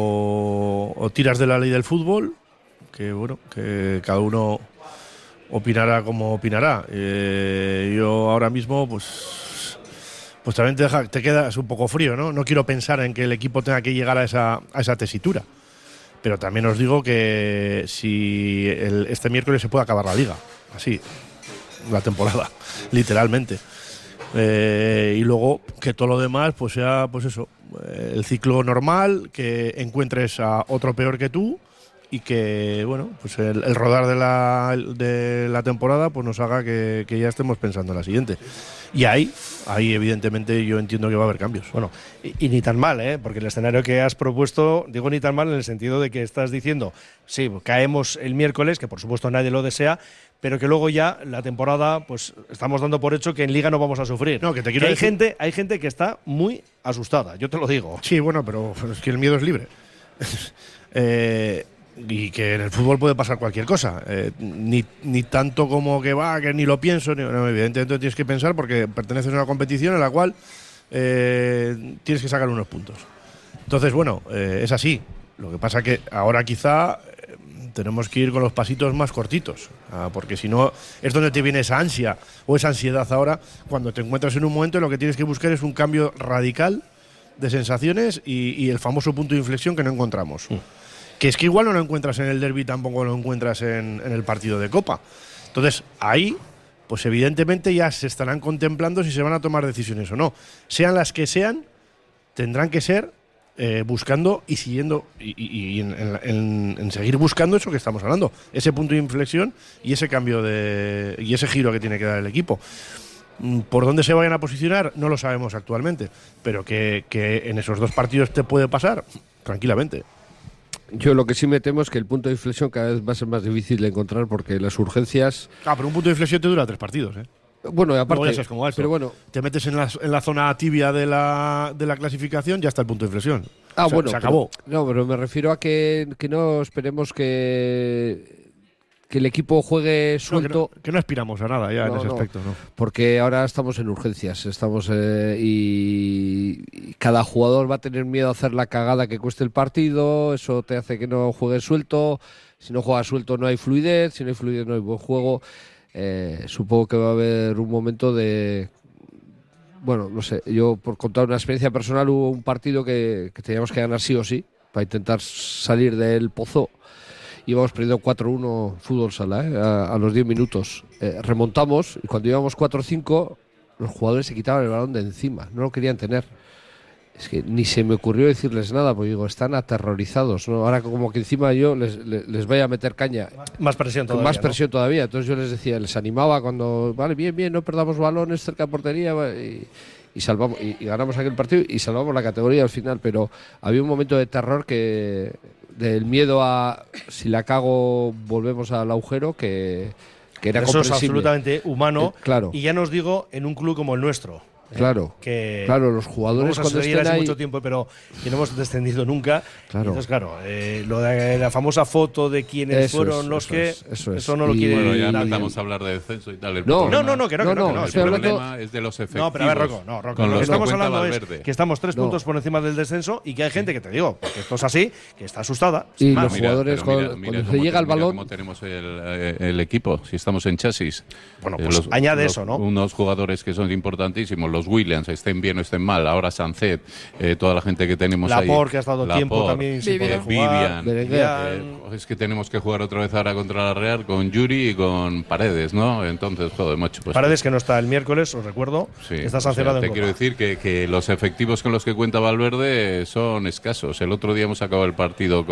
O tiras de la ley del fútbol, que bueno, que cada uno opinará como opinará. Yo ahora mismo, pues también te quedas un poco frío, ¿no? No quiero pensar en que el equipo tenga que llegar a esa tesitura. Pero también os digo que si este miércoles se puede acabar la liga, así, la temporada, literalmente. Y luego que todo lo demás pues sea, pues eso, el ciclo normal, que encuentres a otro peor que tú, y que, bueno, pues el rodar de la temporada pues nos haga que ya estemos pensando en la siguiente. Y ahí evidentemente yo entiendo que va a haber cambios. Bueno, y ni tan mal, ¿eh? Porque el escenario que has propuesto, digo ni tan mal en el sentido de que estás diciendo, sí, caemos el miércoles, que por supuesto nadie lo desea, pero que luego ya la temporada, pues estamos dando por hecho que en Liga no vamos a sufrir. No, que te quiero decir, hay gente que está muy asustada, yo te lo digo. Sí, bueno, pero es que el miedo es libre. Y que en el fútbol puede pasar cualquier cosa, ni tanto como que ni lo pienso, no, evidentemente tienes que pensar, porque perteneces a una competición en la cual tienes que sacar unos puntos. Entonces, bueno, es así. Lo que pasa que ahora quizá tenemos que ir con los pasitos más cortitos, porque si no es donde te viene esa ansia o esa ansiedad ahora, cuando te encuentras en un momento en lo que tienes que buscar es un cambio radical de sensaciones y el famoso punto de inflexión que no encontramos. Que es que igual no lo encuentras en el derbi, tampoco lo encuentras en el partido de Copa. Entonces, ahí, pues evidentemente ya se estarán contemplando si se van a tomar decisiones o no. Sean las que sean, tendrán que ser buscando y siguiendo y en seguir buscando eso que estamos hablando. Ese punto de inflexión y ese cambio y ese giro que tiene que dar el equipo. Por dónde se vayan a posicionar no lo sabemos actualmente, pero que en esos 2 partidos te puede pasar tranquilamente. Yo lo que sí me temo es que el punto de inflexión cada vez va a ser más difícil de encontrar, porque las urgencias… Pero un punto de inflexión te dura 3 partidos, ¿eh? Bueno, y aparte… Ya sabes cómo va esto. Pero bueno… Te metes en la zona tibia de la clasificación, ya está el punto de inflexión. Bueno, se acabó. Pero me refiero a que no esperemos que el equipo juegue suelto. Que no aspiramos a nada ya en ese aspecto, ¿no? Porque ahora estamos en urgencias, y cada jugador va a tener miedo a hacer la cagada que cueste el partido. Eso te hace que no juegues suelto. Si no juegas suelto no hay fluidez, si no hay fluidez no hay buen juego. Supongo que va a haber un momento de… Bueno, no sé, yo por contar una experiencia personal, hubo un partido que teníamos que ganar sí o sí, para intentar salir del pozo. Íbamos perdiendo 4-1 fútbol sala, a los 10 minutos. Remontamos y cuando íbamos 4-5, los jugadores se quitaban el balón de encima, no lo querían tener. Es que ni se me ocurrió decirles nada, porque digo, están aterrorizados, ¿no? Ahora como que encima yo les vaya a meter caña. Más presión todavía. Más presión todavía. Entonces yo les decía, les animaba cuando, vale, bien, no perdamos balones cerca de portería y salvamos y ganamos aquel partido y salvamos la categoría al final. Pero había un momento de terror del miedo a si la cago volvemos al agujero que era eso comprensible. Es absolutamente humano. Claro. Y ya no os digo en un club como el nuestro. Claro, los jugadores cuando estén hace ahí mucho tiempo, pero que no hemos descendido nunca. Claro. Entonces, claro, lo de la famosa foto de quienes fueron los que eso no lo quiere. Bueno, ya nadie. empezamos a hablar de descenso y tal. Que no. El problema es de los efectivos. No, pero a ver, Rocco, lo que estamos hablando es que estamos 3 puntos por encima del descenso y que hay gente que te digo, porque esto es así, que está asustada. Y los jugadores cuando se llega al balón. Cómo tenemos el equipo, si estamos en chasis. Bueno, pues añade eso, ¿no? Unos jugadores que son importantísimos, los Williams, estén bien o estén mal, ahora Sancet, toda la gente que tenemos ahí. Laporte, que ha estado tiempo también sin poder jugar. Vivian. Es que tenemos que jugar otra vez ahora contra la Real con Yuri y con Paredes, ¿no? Entonces, joder, macho. Pues, Paredes que no está el miércoles, os recuerdo, está sancionado en Te quiero decir que los efectivos con los que cuenta Valverde son escasos. El otro día hemos acabado el partido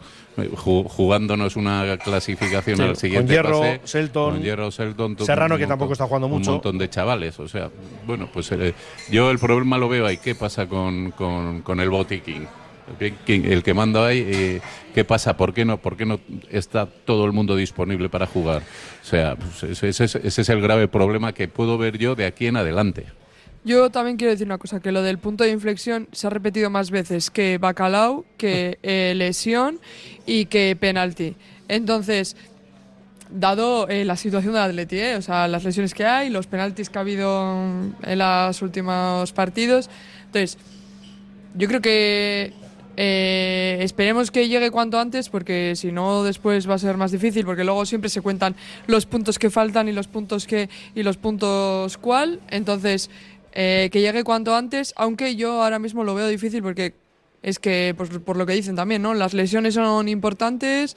jugándonos una clasificación al siguiente pase. Con Hierro, Selton, Serrano, que tampoco está jugando mucho. Un montón de chavales, o sea, bueno, pues yo el problema lo veo ahí. ¿Qué pasa con el botiquín? El que manda ahí, ¿qué pasa? ¿Por qué no está todo el mundo disponible para jugar? O sea, pues ese es el grave problema que puedo ver yo de aquí en adelante. Yo también quiero decir una cosa, que lo del punto de inflexión se ha repetido más veces que Bacalao, que lesión y que penalti. Entonces, dado la situación del Atleti, o sea, las lesiones que hay, los penaltis que ha habido en los últimos partidos, entonces, yo creo que esperemos que llegue cuanto antes, porque si no después va a ser más difícil, porque luego siempre se cuentan los puntos que faltan y los puntos cuál. Entonces, que llegue cuanto antes, aunque yo ahora mismo lo veo difícil porque es que, pues, por lo que dicen también, ¿no? Las lesiones son importantes,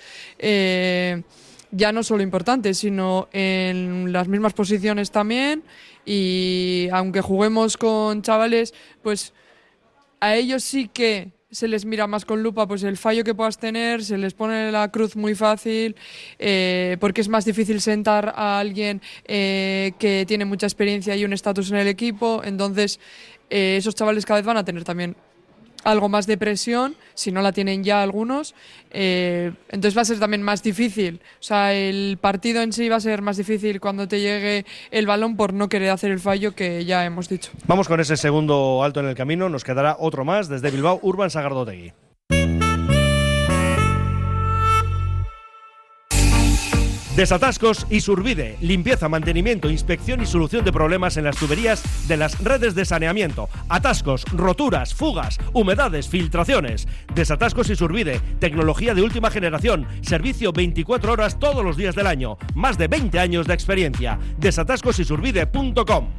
ya no solo importantes, sino en las mismas posiciones también, y aunque juguemos con chavales, pues a ellos sí que se les mira más con lupa, pues el fallo que puedas tener, se les pone la cruz muy fácil, porque es más difícil sentar a alguien que tiene mucha experiencia y un estatus en el equipo. Entonces esos chavales cada vez van a tener también algo más de presión, si no la tienen ya algunos, entonces va a ser también más difícil, o sea, el partido en sí va a ser más difícil cuando te llegue el balón por no querer hacer el fallo que ya hemos dicho. Vamos con ese segundo alto en el camino, nos quedará otro más desde Bilbao, Urban Sagardotegui. Desatascos Isurbide, limpieza, mantenimiento, inspección y solución de problemas en las tuberías de las redes de saneamiento. Atascos, roturas, fugas, humedades, filtraciones. Desatascos Isurbide, tecnología de última generación, servicio 24 horas todos los días del año. Más de 20 años de experiencia. Desatascosisurbide.com.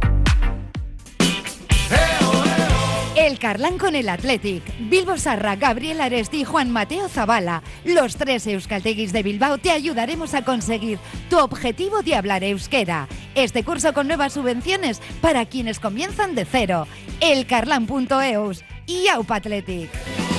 El Carlán con el Athletic, Bilbo Sarra, Gabriel Aresti y Juan Mateo Zabala. Los 3 euskalteguis de Bilbao te ayudaremos a conseguir tu objetivo de hablar euskera. Este curso con nuevas subvenciones para quienes comienzan de cero. Elcarlan.eus y Aupa Athletic.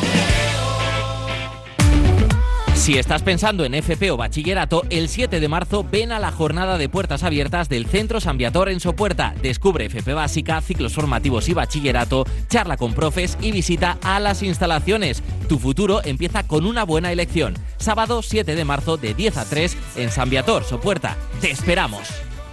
Si estás pensando en FP o bachillerato, el 7 de marzo ven a la jornada de puertas abiertas del Centro San Viator en Sopuerta. Descubre FP básica, ciclos formativos y bachillerato, charla con profes y visita a las instalaciones. Tu futuro empieza con una buena elección. Sábado 7 de marzo de 10 a 3 en San Viator, Sopuerta. ¡Te esperamos!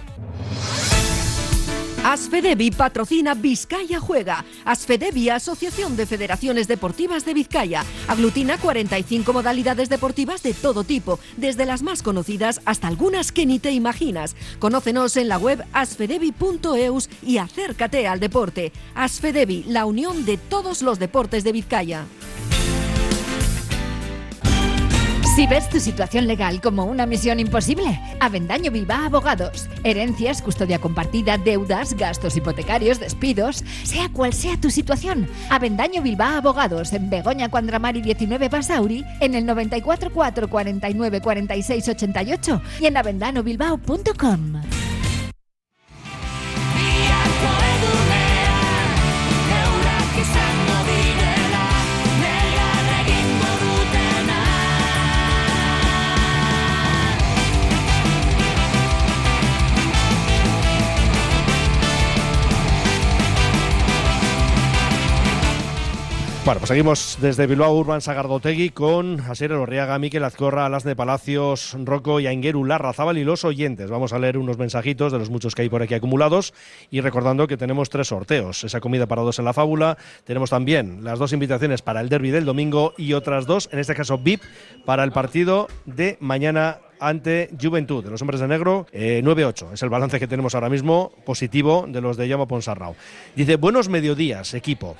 Asfedevi patrocina Vizcaya Juega. Asfedevi, Asociación de Federaciones Deportivas de Vizcaya. Aglutina 45 modalidades deportivas de todo tipo, desde las más conocidas hasta algunas que ni te imaginas. Conócenos en la web asfedevi.eus y acércate al deporte. Asfedevi, la unión de todos los deportes de Vizcaya. Si ves tu situación legal como una misión imposible, Avendaño Bilbao Abogados. Herencias, custodia compartida, deudas, gastos hipotecarios, despidos, sea cual sea tu situación. Avendaño Bilbao Abogados en Begoña Cuandramari 19 Basauri, en el 94 4 49 46 88 y en avendanobilbao.com. Bueno, pues seguimos desde Bilbao Urban Sagardotegui con Asier Elorriaga, Mikel Azcorra, Alasne Palacios, Rocco y Aingeru Larrazábal y los oyentes. Vamos a leer unos mensajitos de los muchos que hay por aquí acumulados y recordando que tenemos 3 sorteos. Esa comida para 2 en la Fábula. Tenemos también las 2 invitaciones para el derbi del domingo y otras 2, en este caso VIP, para el partido de mañana ante Juventud, de los hombres de negro, 9-8. Es el balance que tenemos ahora mismo, positivo, de los de Jaume Ponsarnau. Dice, buenos mediodías, equipo.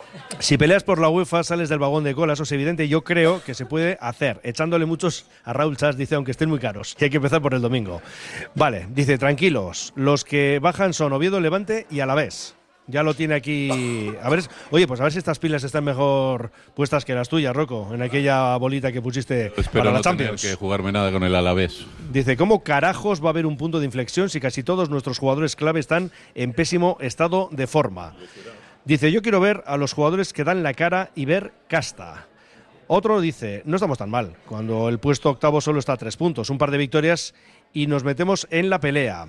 Si peleas por la UEFA, sales del vagón de cola, eso es evidente. Yo creo que se puede hacer, echándole muchos a Raúl Chas, dice, aunque estén muy caros. Y hay que empezar por el domingo. Vale, dice, tranquilos. Los que bajan son Oviedo, Levante y Alavés. Ya lo tiene aquí. A ver, oye, pues a ver si estas pilas están mejor puestas que las tuyas, Rocco, en aquella bolita que pusiste para la Champions. Espero no tener que jugarme nada con el Alavés. Dice, ¿cómo carajos va a haber un punto de inflexión si casi todos nuestros jugadores clave están en pésimo estado de forma? Dice, yo quiero ver a los jugadores que dan la cara y ver casta. Otro dice, no estamos tan mal, cuando el puesto octavo solo está a 3 puntos, un par de victorias y nos metemos en la pelea.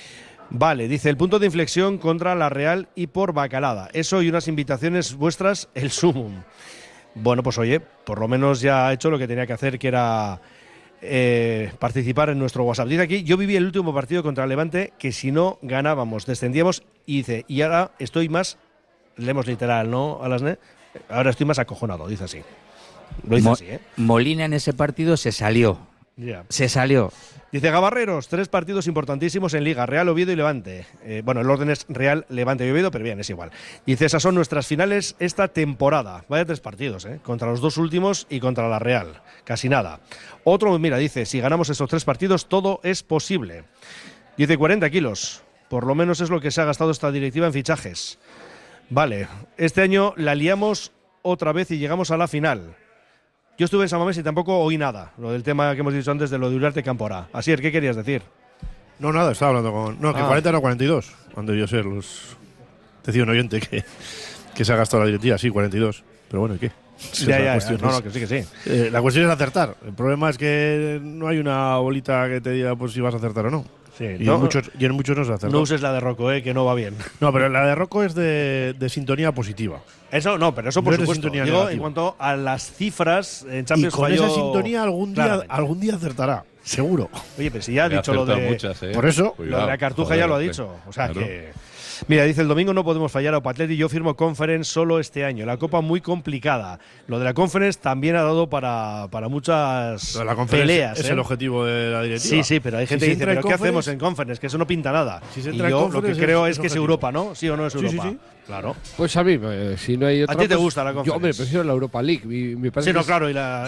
Vale, dice, el punto de inflexión contra la Real y por Bacalada. Eso y unas invitaciones vuestras, el sumum. Bueno, pues oye, por lo menos ya ha hecho lo que tenía que hacer, que era participar en nuestro WhatsApp. Dice aquí, yo viví el último partido contra el Levante, que si no ganábamos, descendíamos, y dice, y ahora estoy más... Leemos literal, ¿no, Alasne? Ahora estoy más acojonado, dice así. Lo dice así, ¿eh? Molina en ese partido se salió. Yeah. Se salió. Dice Gabarreros, 3 partidos importantísimos en Liga, Real, Oviedo y Levante. Bueno, el orden es Real, Levante y Oviedo, pero bien, es igual. Dice, esas son nuestras finales esta temporada. Vaya 3 partidos, contra los 2 últimos y contra la Real. Casi nada. Otro, mira, dice, si ganamos esos 3 partidos, todo es posible. Dice, 40 kilos. Por lo menos es lo que se ha gastado esta directiva en fichajes. Vale, este año la liamos otra vez y llegamos a la final. Yo estuve en San Mamés y tampoco oí nada, lo del tema que hemos dicho antes de lo de Uriarte Campora. Asier, ¿qué querías decir? No, nada, estaba hablando con... No, que 40 no 42, cuando yo sé, decía un oyente que se ha gastado la directiva, sí, 42. Pero bueno, ¿y qué? Ya. No, que sí. La cuestión es acertar. El problema es que no hay una bolita que te diga pues si vas a acertar o no. Sí, y en muchos no se acerta. No uses la de Rocco, que no va bien. No, pero la de Rocco es de sintonía positiva. Eso no, pero eso por supuesto. Digo, negativa. En cuanto a las cifras en Champions, y con esa sintonía algún día acertará, seguro. Oye, pero si ya ha dicho lo de muchas, por eso lo de la Cartuja ya lo ha dicho. O sea claro. Que mira, dice, el domingo no podemos fallar a Opatleti, yo firmo Conference solo este año. La Copa muy complicada. Lo de la Conference también ha dado para muchas peleas. Es el objetivo de la directiva. Sí, pero hay gente que dice, ¿pero qué hacemos en Conference? Que eso no pinta nada. Si y yo lo que creo es que es Europa, ¿no? ¿Sí o no es Europa? Sí. Claro. Pues a mí, si no hay otra... ¿A ti te gusta la Conference? Yo, hombre, prefiero la Europa League. Me parece claro.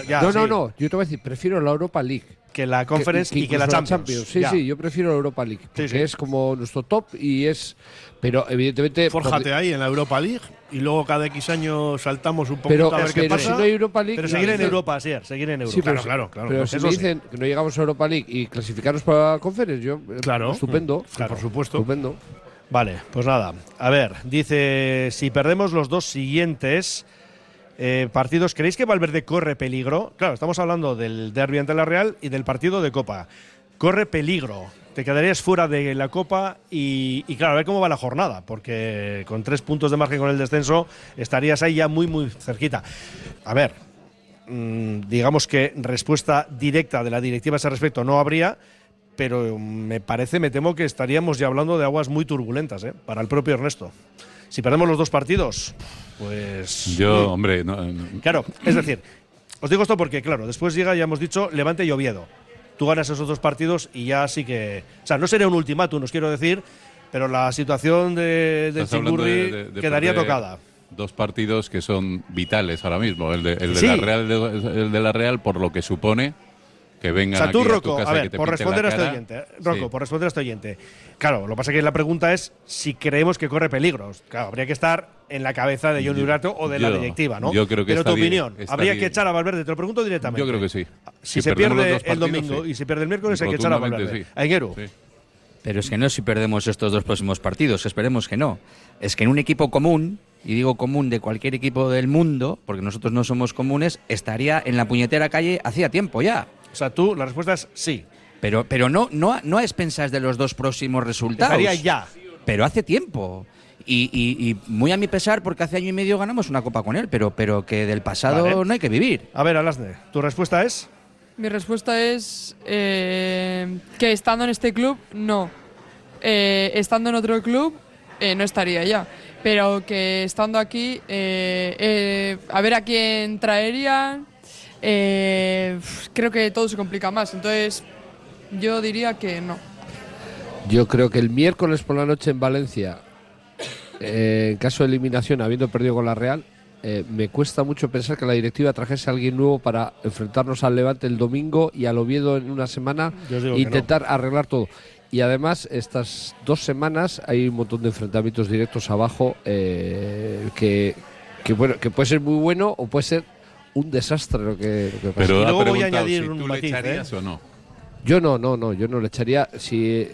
No, yo te voy a decir, prefiero la Europa League. Que la Conference y que la Champions. Sí, yo prefiero la Europa League. Porque es como nuestro top y es... Pero evidentemente... Fórjate ahí en la Europa League y luego cada X años saltamos un poquito a ver qué pasa. Si no hay Europa League... Pero seguir en Europa, seguir en Europa. Sí, claro. Pero si me dicen que no llegamos a Europa League y clasificarnos para la Conference, yo... Estupendo. Claro, por supuesto. Estupendo. Vale, pues nada. A ver, dice, si perdemos los 2 siguientes partidos, ¿creéis que Valverde corre peligro? Claro, estamos hablando del derbi ante la Real y del partido de Copa. Corre peligro. Te quedarías fuera de la Copa y claro, a ver cómo va la jornada, porque con 3 puntos de margen con el descenso estarías ahí ya muy, muy cerquita. A ver, digamos que respuesta directa de la directiva a ese respecto no habría, pero me temo que estaríamos ya hablando de aguas muy turbulentas, para el propio Ernesto. Si perdemos los 2 partidos, pues... Yo, hombre... No. Claro, es decir, os digo esto porque, claro, después llega, ya hemos dicho, Levante y Oviedo. Tú ganas esos 2 partidos y ya sí que... O sea, no sería un ultimátum, os quiero decir, pero la situación del Chingurri quedaría tocada. 2 partidos que son vitales ahora mismo. El de la Real por lo que supone... que vengan o sea, tú, aquí Rocco, a tu casa a y ver, que te por pinten responder la a este cara. oyente, Rocco, Sí. por responder a este oyente. Claro, lo que pasa es que la pregunta es si creemos que corre peligros. Claro, habría que estar en la cabeza de Johnny Urato o de la directiva, ¿no? Yo creo que Pero está tu bien, opinión, está ¿habría bien. que echar a Valverde? Te lo pregunto directamente. Yo creo que sí. Si se perdemos los pierde dos el partidos, domingo sí. y se pierde el miércoles, hay que echar a Rotundamente, Valverde. sí. Aingeru. Sí. Pero es que no si perdemos estos 2 próximos partidos, esperemos que no. Es que en un equipo común, y digo común de cualquier equipo del mundo, porque nosotros no somos comunes, estaría en la puñetera calle hacía tiempo ya. O sea, tú, la respuesta es sí. Pero no a expensas de los 2 próximos resultados. Estaría ya. Pero hace tiempo. Y muy a mi pesar, porque hace año y medio ganamos una copa con él, pero que del pasado Vale. no hay que vivir. A ver, Alasne, ¿tu respuesta es? Mi respuesta es que estando en este club, no. Estando en otro club, no estaría ya. Pero que estando aquí, a ver a quién traerían, creo que todo se complica más. Entonces, yo diría que no. Yo creo que el miércoles por la noche en Valencia, en caso de eliminación, habiendo perdido con la Real, me cuesta mucho pensar que la directiva trajese a alguien nuevo para enfrentarnos al Levante el domingo y al Oviedo en una semana Yo os digo e que intentar arreglar todo. Y además, estas 2 semanas hay un montón de enfrentamientos directos abajo que puede ser muy bueno o puede ser un desastre lo que pasa. Pero Y ha luego voy a preguntado añadir si un tú matiz, le echarías o no. Yo no, yo no le echaría. Si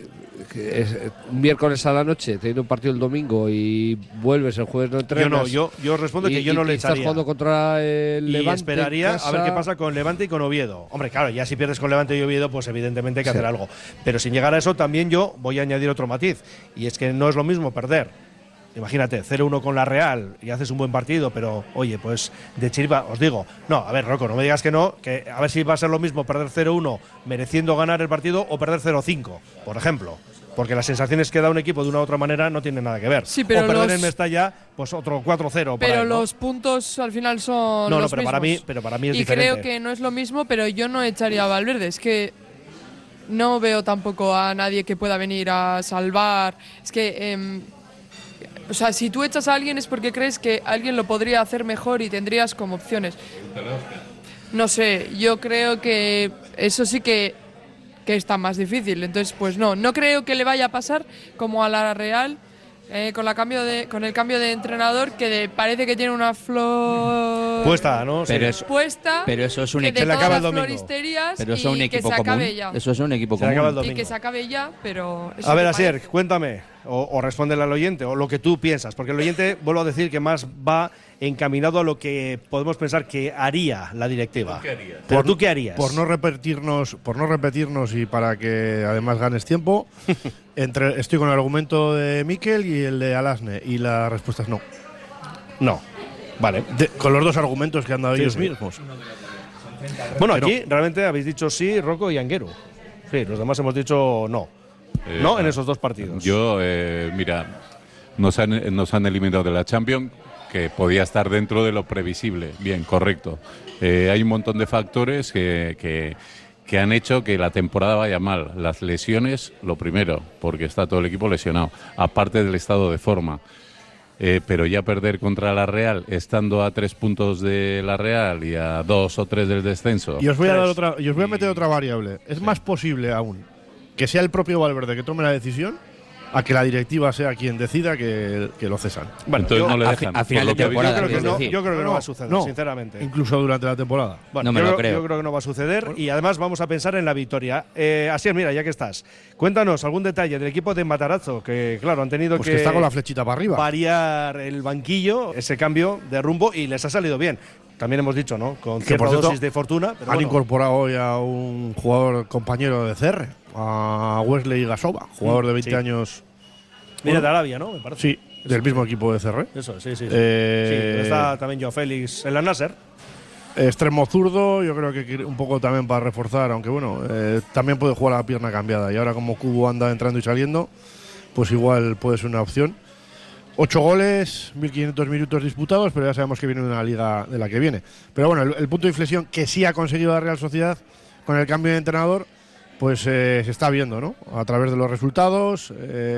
un miércoles a la noche, teniendo un partido el domingo y vuelves el jueves no entrenas. Yo respondo que yo no le estás echaría. jugando contra el Y Levante. esperaría en a ver qué casa. pasa con Levante y con Oviedo. Hombre, claro, ya si pierdes con Levante y Oviedo, pues evidentemente hay que Sí. hacer algo. Pero sin llegar a eso, también yo voy a añadir otro matiz. Y es que no es lo mismo perder. Imagínate, 0-1 con la Real y haces un buen partido, pero oye, pues de chiripa, os digo, no, a ver, Rocco, no me digas que no, que a ver si va a ser lo mismo perder 0-1 mereciendo ganar el partido o perder 0-5, por ejemplo. Porque las sensaciones que da un equipo de una u otra manera no tienen nada que ver. Sí, pero o perder los- en Mestalla, pues otro 4-0. por Pero ahí, ¿no? los puntos al final son No, los pero mismos. para mí es y diferente. creo que no es lo mismo, pero yo no echaría a Valverde. Es que no veo tampoco a nadie que pueda venir a salvar. Es que, o sea, si tú echas a alguien es porque crees que alguien lo podría hacer mejor y tendrías como opciones. No sé, yo creo que eso sí que está más difícil. Entonces, pues no creo que le vaya a pasar como a la Real. Con el cambio de entrenador que parece que tiene una flor Puesta, ¿no? Pero Sí. eso- puesta pero eso es un que equipo. de Se le acaba todas el las domingo. floristerías Pero eso es un y equipo que se acabe común. ya. Eso es un equipo Se acaba el común. Y domingo. que se acabe ya, pero eso A ver, me Asier, parece. cuéntame, o respóndele al oyente, o lo que tú piensas, porque el oyente, vuelvo a decir, que más va encaminado a lo que podemos pensar que haría la directiva. ¿Pero tú qué harías? Por no repetirnos y para que además ganes tiempo, estoy con el argumento de Mikel y el de Alasne, y la respuesta es no. No. Vale. Con los 2 argumentos que han dado Sí, ellos sí. mismos. Bueno, Pero- aquí realmente habéis dicho sí, Rocco y Anguero. Sí, los demás hemos dicho no. No en esos 2 partidos. Yo, mira, nos han eliminado de la Champions, que podía estar dentro de lo previsible. Bien, correcto. Hay un montón de factores que han hecho que la temporada vaya mal. Las lesiones, lo primero, porque está todo el equipo lesionado, aparte del estado de forma. Pero ya perder contra la Real, estando a 3 puntos de la Real y a 2 o 3 del descenso. Y os voy a meter otra variable. Es más posible aún que sea el propio Valverde que tome la decisión a que la directiva sea quien decida que lo cesan. Bueno, Entonces yo- no le a dejan. a final por lo de que habéis temporada, dicho. yo creo que no va a suceder, No, sinceramente. Incluso durante la temporada. Bueno, No me yo lo creo. Yo creo que no va a suceder y además vamos a pensar en la victoria. Así es, mira, ya que estás, cuéntanos algún detalle del equipo de Matarazzo, que claro, han tenido Pues que que está con la flechita para arriba. variar el banquillo, ese cambio de rumbo y les ha salido bien. También hemos dicho, ¿no? Con Que, cierta por cierto, dosis de fortuna. Pero Han bueno, incorporado hoy a un jugador compañero de CR, a Wesley Gasova, jugador de 20 sí. años. viene de Arabia, ¿no? Me parece. Sí, del mismo equipo de CR. Eso, sí. Sí, Eh, está también Joao Félix en la Nasser. Extremo zurdo, yo creo que un poco también para reforzar, aunque bueno, también puede jugar a la pierna cambiada. Y ahora como Cubo anda entrando y saliendo, pues igual puede ser una opción. 8 goles, 1.500 minutos disputados, pero ya sabemos que viene una liga de la que viene. Pero bueno, el punto de inflexión que sí ha conseguido la Real Sociedad con el cambio de entrenador, pues se está viendo, ¿no? A través de los resultados.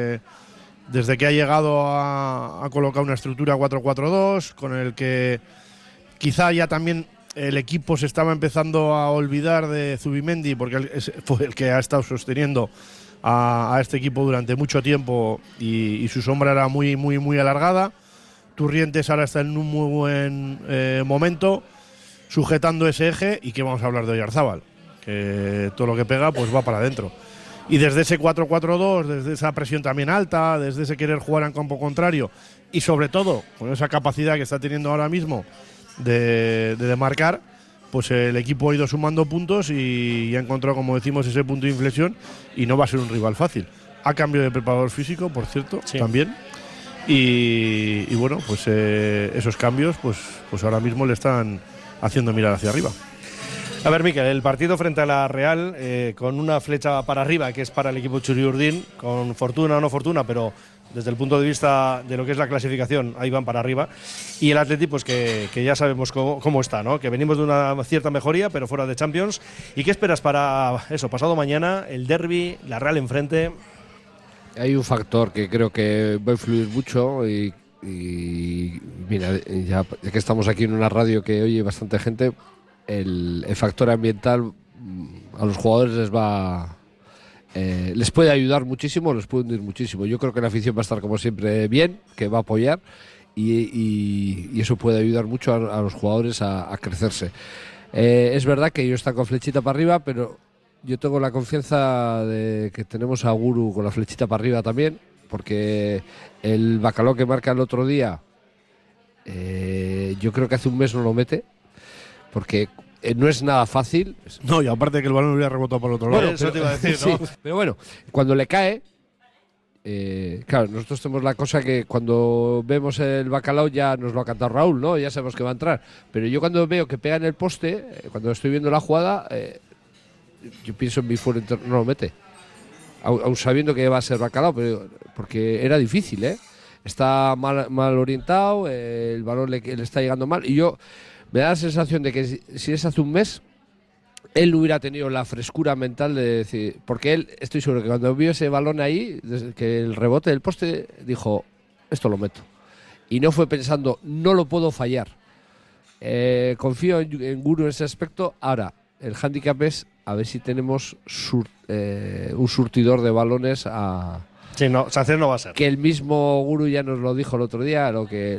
Desde que ha llegado ha colocado una estructura 4-4-2, con el que quizá ya también el equipo se estaba empezando a olvidar de Zubimendi, porque fue el que ha estado sosteniendo a este equipo durante mucho tiempo y su sombra era muy, muy, muy alargada. Turrientes ahora está en un muy buen momento, sujetando ese eje, y que vamos a hablar de Oyarzábal, que todo lo que pega pues va para adentro. Y desde ese 4-4-2, desde esa presión también alta, desde ese querer jugar en campo contrario, y sobre todo con esa capacidad que está teniendo ahora mismo de marcar, pues el equipo ha ido sumando puntos y ha encontrado, como decimos, ese punto de inflexión, y no va a ser un rival fácil. A cambio de preparador físico, por cierto, también. Y bueno, pues esos cambios pues ahora mismo le están haciendo mirar hacia arriba. A ver, Mikel, el partido frente a la Real, con una flecha para arriba, que es para el equipo Txuri-Urdin, con fortuna o no fortuna, pero desde el punto de vista de lo que es la clasificación, ahí van para arriba. Y el Atleti, pues que ya sabemos cómo está, ¿no? Que venimos de una cierta mejoría, pero fuera de Champions. ¿Y qué esperas para eso, pasado mañana, el derbi, la Real enfrente? Hay un factor que creo que va a influir mucho y mira, ya que estamos aquí en una radio que oye bastante gente, el factor ambiental a los jugadores les puede ayudar muchísimo, les puede hundir muchísimo. Yo creo que la afición va a estar como siempre bien, que va a apoyar y eso puede ayudar mucho a los jugadores a crecerse. Es verdad que ellos están con flechita para arriba, pero yo tengo la confianza de que tenemos a Guru con la flechita para arriba también, porque el bacalao que marca el otro día, yo creo que hace un mes no lo mete, porque no es nada fácil. No, y aparte que el balón hubiera rebotado por el otro lado. Bueno, eso te iba a decir, ¿no? Sí, pero bueno, cuando le cae, claro, nosotros tenemos la cosa que cuando vemos el bacalao ya nos lo ha cantado Raúl, ¿no? Ya sabemos que va a entrar. Pero yo cuando veo que pega en el poste, cuando estoy viendo la jugada, yo pienso en mi fuera interno, no lo mete. Aún sabiendo que va a ser bacalao, pero porque era difícil, ¿eh? Está mal orientado, el balón le está llegando mal. Y yo me da la sensación de que si es hace un mes, él hubiera tenido la frescura mental de decir, porque él, estoy seguro que cuando vio ese balón ahí, que el rebote del poste, dijo, esto lo meto. Y no fue pensando, no lo puedo fallar. Confío en Guru en ese aspecto. Ahora, el hándicap es a ver si tenemos un surtidor de balones a... Sí, no, Sánchez no va a ser. Que el mismo Guru ya nos lo dijo el otro día,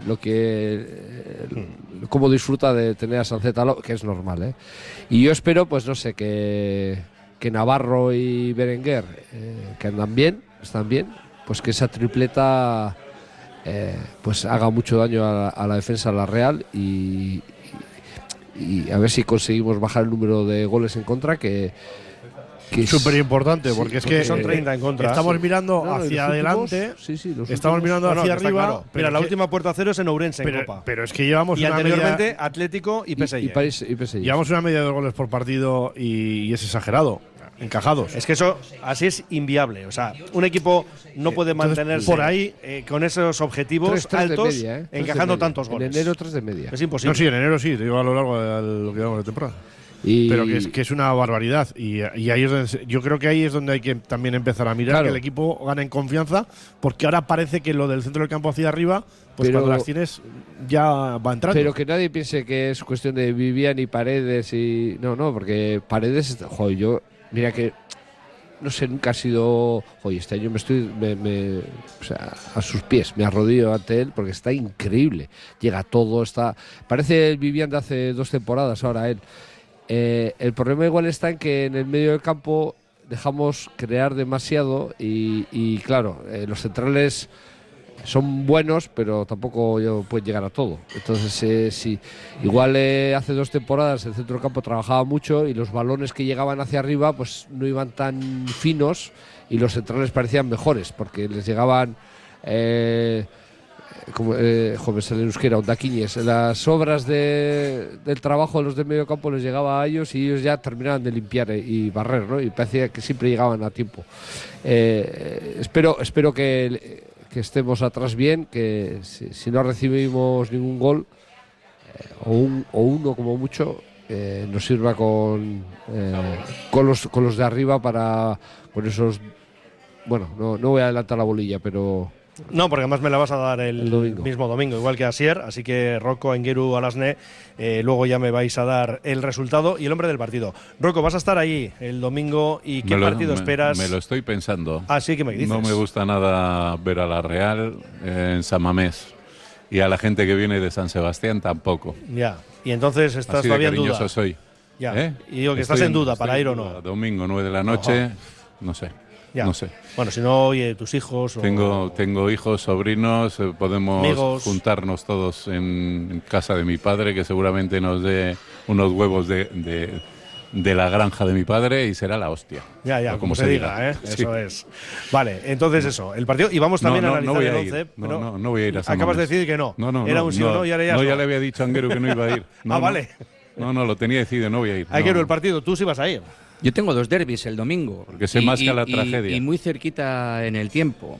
cómo disfruta de tener a Sánchez, que es normal, ¿eh? Y yo espero, pues no sé, que Navarro y Berenguer, que están bien, pues que esa tripleta pues haga mucho daño a la defensa de la Real y a ver si conseguimos bajar el número de goles en contra, que es súper importante, porque es que son 30 en contra. Estamos mirando hacia adelante, estamos mirando hacia arriba. Claro. Mira, la última puerta a cero es en Ourense, en Copa. Pero es que llevamos y una anteriormente media, Atlético y PSG. Llevamos una media de goles por partido y es exagerado, encajados. Es que eso así es inviable. O sea, un equipo no puede mantenerse por ahí con esos objetivos tres altos, de media, encajando tantos goles. En enero 3 de media. Es imposible. No, sí, en enero sí, te digo a lo largo de lo que llevamos de temporada. Pero que es una barbaridad y ahí es donde, yo creo que ahí es donde hay que también empezar a mirar, claro, que el equipo gane en confianza, porque ahora parece que lo del centro del campo hacia arriba, pues cuando las tienes ya va entrando. Pero que nadie piense que es cuestión de Vivian y Paredes y no, porque Paredes, joder, yo mira que no sé, nunca ha sido, oye, este año o sea, a sus pies, me arrodillo ante él porque está increíble, llega todo, parece el Vivian de hace 2 temporadas ahora él. El problema igual está en que en el medio del campo dejamos crear demasiado y claro, los centrales son buenos, pero tampoco pueden llegar a todo. Entonces, sí, igual hace 2 temporadas el centro del campo trabajaba mucho y los balones que llegaban hacia arriba pues no iban tan finos y los centrales parecían mejores porque les llegaban... joven sale en euskera, ondaquiñes, las obras del trabajo de los del medio campo les llegaba a ellos y ellos ya terminaban de limpiar y barrer, ¿no? Y parecía que siempre llegaban a tiempo. Espero que estemos atrás bien, que si no recibimos ningún gol o uno como mucho, nos sirva con los de arriba para con esos... Bueno, no voy a adelantar la bolilla, pero... No, porque además me la vas a dar el mismo domingo, igual que Asier, así que Rocco, Engueru, Alasne, luego ya me vais a dar el resultado y el hombre del partido. Rocco, vas a estar ahí el domingo y ¿qué partido esperas? Me lo estoy pensando. Ah, sí, ¿qué me dices? No me gusta nada ver a la Real en San Mamés y a la gente que viene de San Sebastián tampoco. Ya, y entonces estás así todavía de en duda. cariñoso soy. Ya, y digo que estás en duda para ir o no. Domingo, 9 de la noche, no sé. Ya. No sé. Bueno, si no, oye, tus hijos. Tengo hijos, sobrinos, podemos amigos. Juntarnos todos en casa de mi padre, que seguramente nos dé unos huevos de la granja de mi padre y será la hostia. Ya, como se diga, ¿eh? Sí. Eso es. Vale, entonces eso, el partido. Y vamos también a analizar el 11. No voy a ir a San Acabas Mamés. de decir que no. No, era un sí o no y ahora ya no. Ya le había dicho a Anguero que no iba a ir. Vale. No, lo tenía decidido, no voy a ir. Anguero, el partido, tú sí vas a ir. Yo tengo 2 derbis el domingo. Porque se masca la tragedia. Y muy cerquita en el tiempo.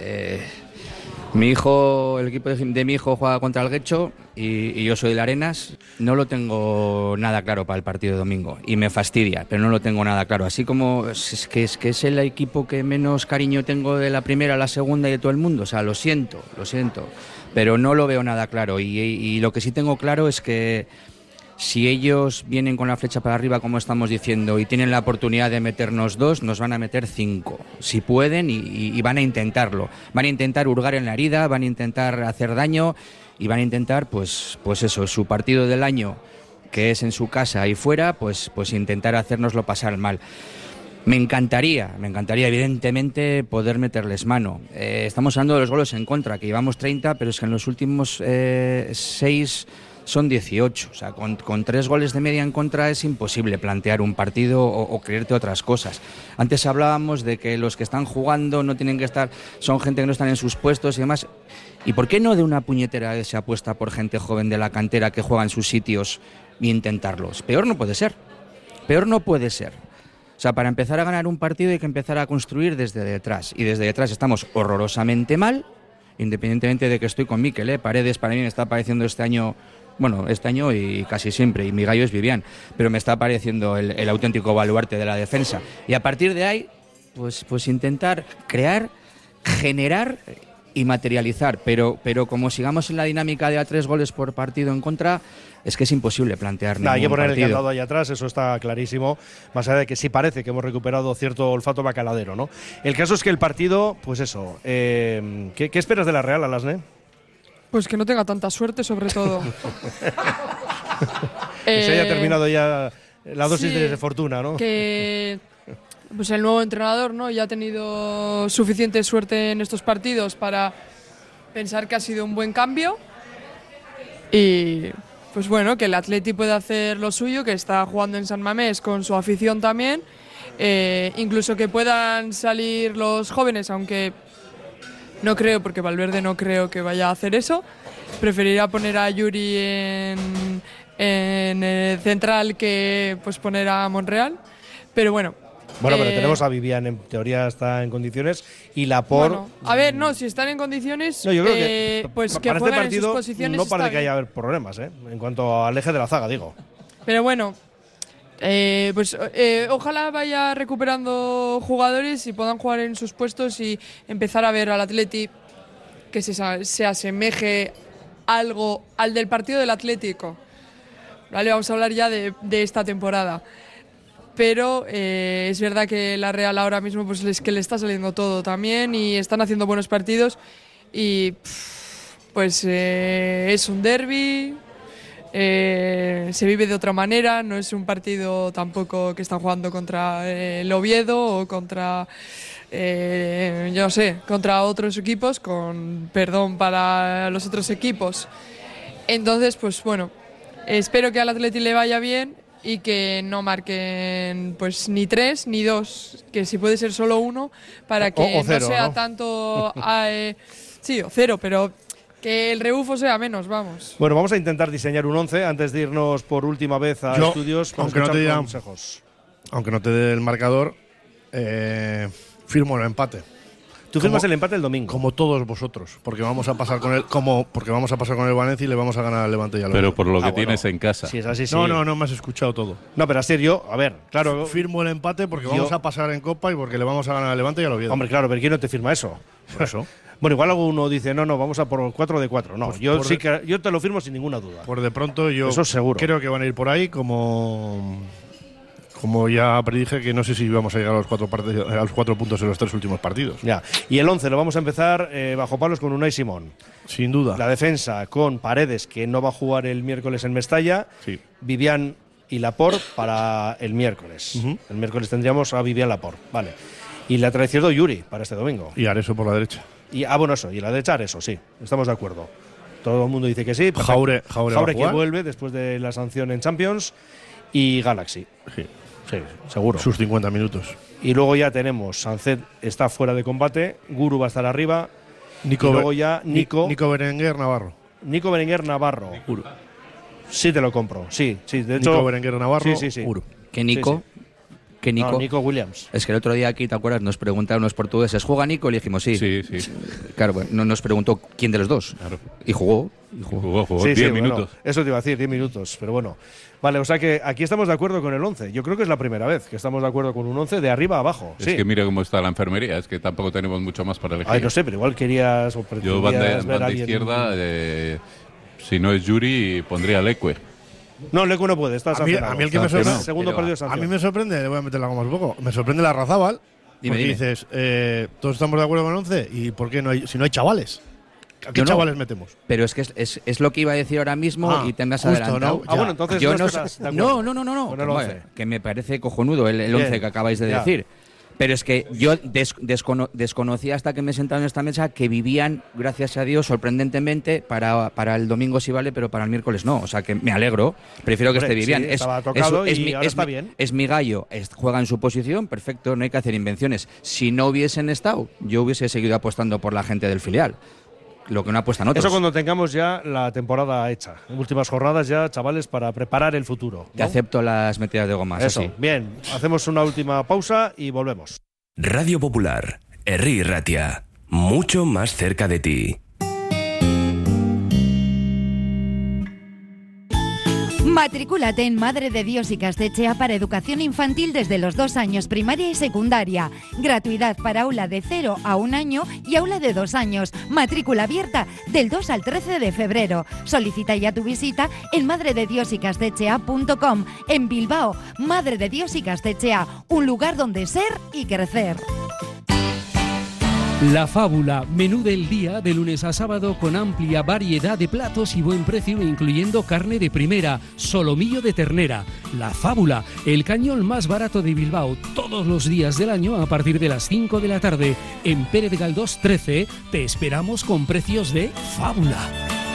Mi hijo, el equipo de mi hijo juega contra el Guecho y yo soy del Arenas. No lo tengo nada claro para el partido de domingo y me fastidia, pero no lo tengo nada claro. Así como es que es el equipo que menos cariño tengo de la primera a la segunda y de todo el mundo. O sea, lo siento, pero no lo veo nada claro. Y lo que sí tengo claro es que si ellos vienen con la flecha para arriba, como estamos diciendo, y tienen la oportunidad de meternos 2, nos van a meter 5. Si pueden y van a intentarlo. Van a intentar hurgar en la herida, van a intentar hacer daño y van a intentar, pues eso, su partido del año, que es en su casa y fuera, pues intentar hacérnoslo pasar mal. Me encantaría, evidentemente, poder meterles mano. Estamos hablando de los goles en contra, que llevamos 30, pero es que en los últimos 6... son 18, o sea, con 3 goles de media en contra es imposible plantear un partido o creerte otras cosas. Antes hablábamos de que los que están jugando no tienen que estar, son gente que no están en sus puestos y demás. ¿Y por qué no de una puñetera se apuesta por gente joven de la cantera que juega en sus sitios e intentarlos? Peor no puede ser. O sea, para empezar a ganar un partido hay que empezar a construir desde detrás. Y desde detrás estamos horrorosamente mal, independientemente de que estoy con Mikel, Paredes para mí me está pareciendo este año y casi siempre, y mi gallo es Vivian, pero me está pareciendo el auténtico baluarte de la defensa. Y a partir de ahí, pues intentar crear, generar y materializar, pero como sigamos en la dinámica de a 3 goles por partido en contra, es que es imposible plantear ningún hay que poner partido. el candado ahí atrás, eso está clarísimo, más allá de que sí parece que hemos recuperado cierto olfato bacaladero, ¿no? El caso es que el partido, pues eso, ¿qué esperas de la Real, Alasne? Pues que no tenga tanta suerte, sobre todo. Que se haya terminado ya la dosis sí, de fortuna, ¿no? Que pues el nuevo entrenador, ¿no?, ya ha tenido suficiente suerte en estos partidos para pensar que ha sido un buen cambio. Y pues bueno, que el Atleti puede hacer lo suyo, que está jugando en San Mamés con su afición también. Incluso que puedan salir los jóvenes, aunque no creo, porque Valverde no creo que vaya a hacer eso. Preferiría poner a Yuri en el central que pues poner a Monreal. Pero bueno. Bueno, pero tenemos a Vivian, en teoría está en condiciones, y Laporte… Bueno, a ver, no, si están en condiciones, no, yo creo que pues que para jueguen este partido en sus posiciones no parece está que haya bien. problemas, en cuanto al eje de la zaga, digo. Pero bueno, ojalá vaya recuperando jugadores y puedan jugar en sus puestos y empezar a ver al Atleti que se asemeje algo al del partido del Atlético. Vale, vamos a hablar ya de esta temporada. Pero es verdad que la Real ahora mismo pues es que le está saliendo todo también y están haciendo buenos partidos y pues es un derbi. Se vive de otra manera, no es un partido tampoco que están jugando contra el Oviedo o contra, yo no sé, contra otros equipos, con perdón para los otros equipos. Entonces, pues bueno, espero que al Atleti le vaya bien y que no marquen pues ni 3 ni 2, que si puede ser solo 1, para que o cero, no sea ¿no? tanto… sí, o 0, pero… que el rebufo sea menos, vamos. Bueno, vamos a intentar diseñar un 11 antes de irnos por última vez a estudios para escuchar consejos. Aunque no te dé el marcador, firmo el empate. Tú firmas el empate el domingo. Como todos vosotros, porque vamos a pasar con el Valencia y le vamos a ganar al Levante y al Pero Oviedo. por lo que tienes en casa. Si es así, sí. No me has escuchado todo. No, pero así yo, a ver, claro. Firmo el empate porque vamos a pasar en Copa y porque le vamos a ganar al Levante y al Oviedo. Hombre, claro, pero ¿quién no te firma eso? Por eso. Bueno, igual alguno dice, no, vamos a por 4 de 4. No, Pues yo te lo firmo sin ninguna duda. Por de pronto yo Eso seguro. creo que van a ir por ahí, como ya predije, que no sé si vamos a llegar a los 4 puntos en los 3 últimos partidos. Ya. Y el 11 lo vamos a empezar bajo palos con Unai Simón. Sin duda. La defensa con Paredes, que no va a jugar el miércoles en Mestalla. Sí. Vivian y Laporte para el miércoles. El miércoles tendríamos a Vivian Laporte. Vale. Y lateral izquierdo Yuri para este domingo. Y Areso por la derecha. Y eso. Y la derecha Areso, sí. Estamos de acuerdo. Todo el mundo dice que sí. Jaure que vuelve después de la sanción en Champions. Y Galaxy. Sí, seguro. Sus 50 minutos. Y luego ya tenemos Sancet está fuera de combate. Guru va a estar arriba. Y luego ya Nico Berenguer Navarro. Nico Berenguer Navarro. Guru. Sí te lo compro. Sí. De hecho, Nico Berenguer Navarro. Sí. Guru. ¿Qué Nico? Sí. ¿Qué Nico? No, Nico Williams. Es que el otro día aquí, ¿te acuerdas? Nos preguntaron los portugueses, ¿juega Nico? Y le dijimos sí. Sí. Claro, bueno, no nos preguntó quién de los dos. Claro. Y jugó. Jugó 10 minutos. Bueno, eso te iba a decir, 10 minutos. Pero bueno. Vale, o sea que aquí estamos de acuerdo con el 11. Yo creo que es la primera vez que estamos de acuerdo con un 11 de arriba a abajo. Es que mira cómo está la enfermería. Es que tampoco tenemos mucho más para elegir. Ay, no sé, pero igual querías o yo banda izquierda, si no es Yuri, pondría Leque. No, Leque no puede. A mí el que me sorprende, segundo partido de sanción. A mí me sorprende, le voy a meter la goma un poco. Me sorprende la Razábal. Porque dices, todos estamos de acuerdo con el 11 y ¿por qué si no hay chavales? ¿A qué chavales metemos? Pero es que es lo que iba a decir ahora mismo y te me has adelantado. ¿no? Bueno, entonces yo no no. Con el 11. Que me parece cojonudo el 11 que acabáis de decir. Pero es que yo desconocía hasta que me sentaron en esta mesa que vivían, gracias a Dios, sorprendentemente, para el domingo sí vale, pero para el miércoles no. O sea que me alegro. Prefiero que esté Vivian. Sí, estaba tocado y ahora está bien. Es mi gallo, juega en su posición, perfecto, no hay que hacer invenciones. Si no hubiesen estado, yo hubiese seguido apostando por la gente del filial. Lo que no apuestan otros. Eso cuando tengamos ya la temporada hecha. En últimas jornadas ya, chavales, para preparar el futuro, ¿no? Te acepto las metidas de goma. Eso, bien. Hacemos una última pausa y volvemos. Radio Popular, Herri Ratia, mucho más cerca de ti. Matricúlate en Madre de Dios y Castechea para educación infantil desde los 2 años, primaria y secundaria. Gratuidad para aula de 0 a 1 año y aula de 2 años. Matrícula abierta del 2 al 13 de febrero. Solicita ya tu visita en madredediosycastechea.com. En Bilbao, Madre de Dios y Castechea, un lugar donde ser y crecer. La Fábula, menú del día de lunes a sábado con amplia variedad de platos y buen precio, incluyendo carne de primera, solomillo de ternera. La Fábula, el cañón más barato de Bilbao, todos los días del año a partir de las 5 de la tarde. En Pérez Galdós 13 te esperamos con precios de Fábula.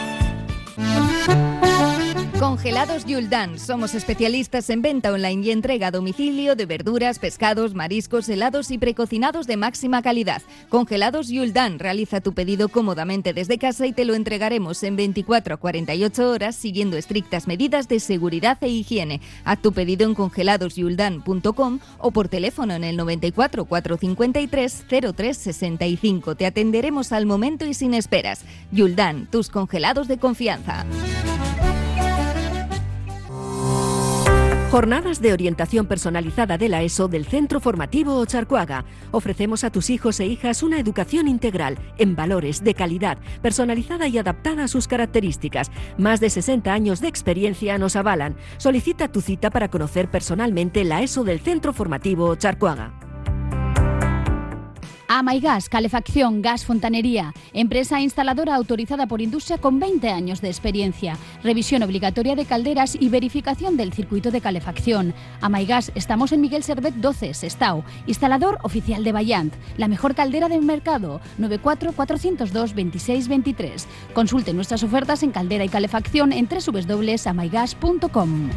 Congelados Yuldan. Somos especialistas en venta online y entrega a domicilio de verduras, pescados, mariscos, helados y precocinados de máxima calidad. Congelados Yuldan. Realiza tu pedido cómodamente desde casa y te lo entregaremos en 24 a 48 horas siguiendo estrictas medidas de seguridad e higiene. Haz tu pedido en congeladosyuldan.com o por teléfono en el 94 453 0365. Te atenderemos al momento y sin esperas. Yuldan, tus congelados de confianza. Jornadas de orientación personalizada de la ESO del Centro Formativo Ocharcoaga. Ofrecemos a tus hijos e hijas una educación integral, en valores, de calidad, personalizada y adaptada a sus características. Más de 60 años de experiencia nos avalan. Solicita tu cita para conocer personalmente la ESO del Centro Formativo Ocharcoaga. Amaigas, calefacción, gas, fontanería. Empresa instaladora autorizada por Industria con 20 años de experiencia. Revisión obligatoria de calderas y verificación del circuito de calefacción. Amaigas, estamos en Miguel Servet 12, Sestao. Instalador oficial de Vallant. La mejor caldera del mercado. 94 402 26 23. Consulte nuestras ofertas en caldera y calefacción en www.amaigas.com.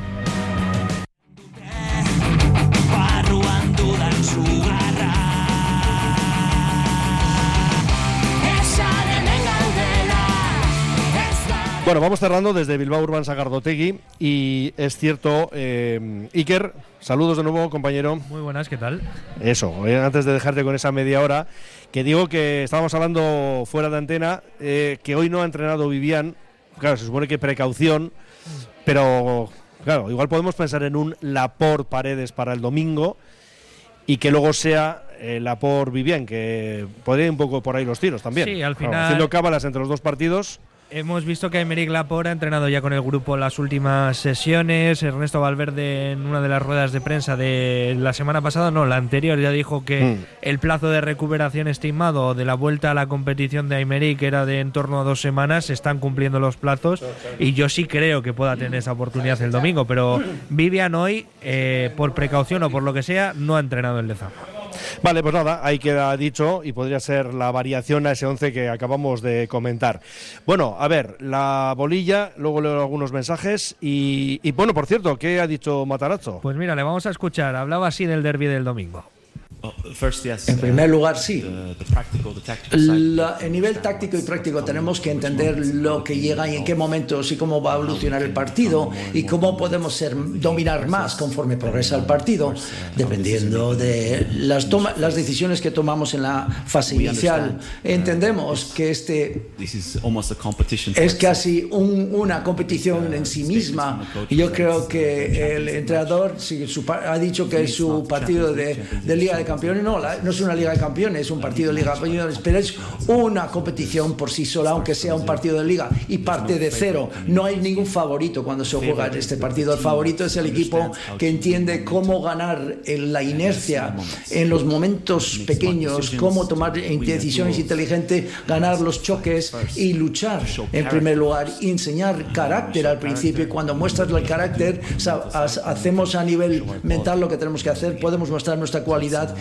Bueno, vamos cerrando desde Bilbao Urban Sagardotegui y es cierto, Iker, saludos de nuevo, compañero. Muy buenas, ¿qué tal? Eso, antes de dejarte con esa media hora, que digo que estábamos hablando fuera de antena, que hoy no ha entrenado Vivian, claro, se supone que precaución, pero claro, igual podemos pensar en un Laporte Paredes para el domingo y que luego sea Laporte, Vivien, que podría ir un poco por ahí los tiros también. Sí, al final haciendo cábalas entre los dos partidos. Hemos visto que Aymeric Laporte ha entrenado ya con el grupo las últimas sesiones. Ernesto Valverde, en una de las ruedas de prensa de la semana pasada, no, la anterior, ya dijo que el plazo de recuperación estimado de la vuelta a la competición de Aymeric era de en torno a 2 semanas. Se están cumpliendo los plazos y yo sí creo que pueda tener esa oportunidad el domingo, pero Vivian hoy, por precaución o por lo que sea, no ha entrenado el Lezama. Vale, pues nada, ahí queda dicho y podría ser la variación a ese 11 que acabamos de comentar. Bueno, a ver, la bolilla, luego leo algunos mensajes y bueno, por cierto, ¿qué ha dicho Matarazzo? Pues mira, le vamos a escuchar, hablaba así del derbi del domingo. En primer lugar, sí. El nivel táctico y práctico tenemos que entender lo que llega y en qué momentos y cómo va a evolucionar el partido y cómo podemos dominar más conforme progresa el partido, dependiendo de las decisiones que tomamos en la fase inicial. Entendemos que es casi una competición en sí misma. Y yo creo que el entrenador ha dicho que es su partido de Liga de Campeones, no es una Liga de Campeones, es un partido de Liga de Campeones, pero es una competición por sí sola, aunque sea un partido de Liga y parte de cero. No hay ningún favorito cuando se juega este partido. El favorito es el equipo que entiende cómo ganar en la inercia, en los momentos pequeños, cómo tomar decisiones inteligentes, ganar los choques y luchar en primer lugar y enseñar carácter al principio. Y cuando muestras el carácter, hacemos a nivel mental lo que tenemos que hacer, podemos mostrar nuestra cualidades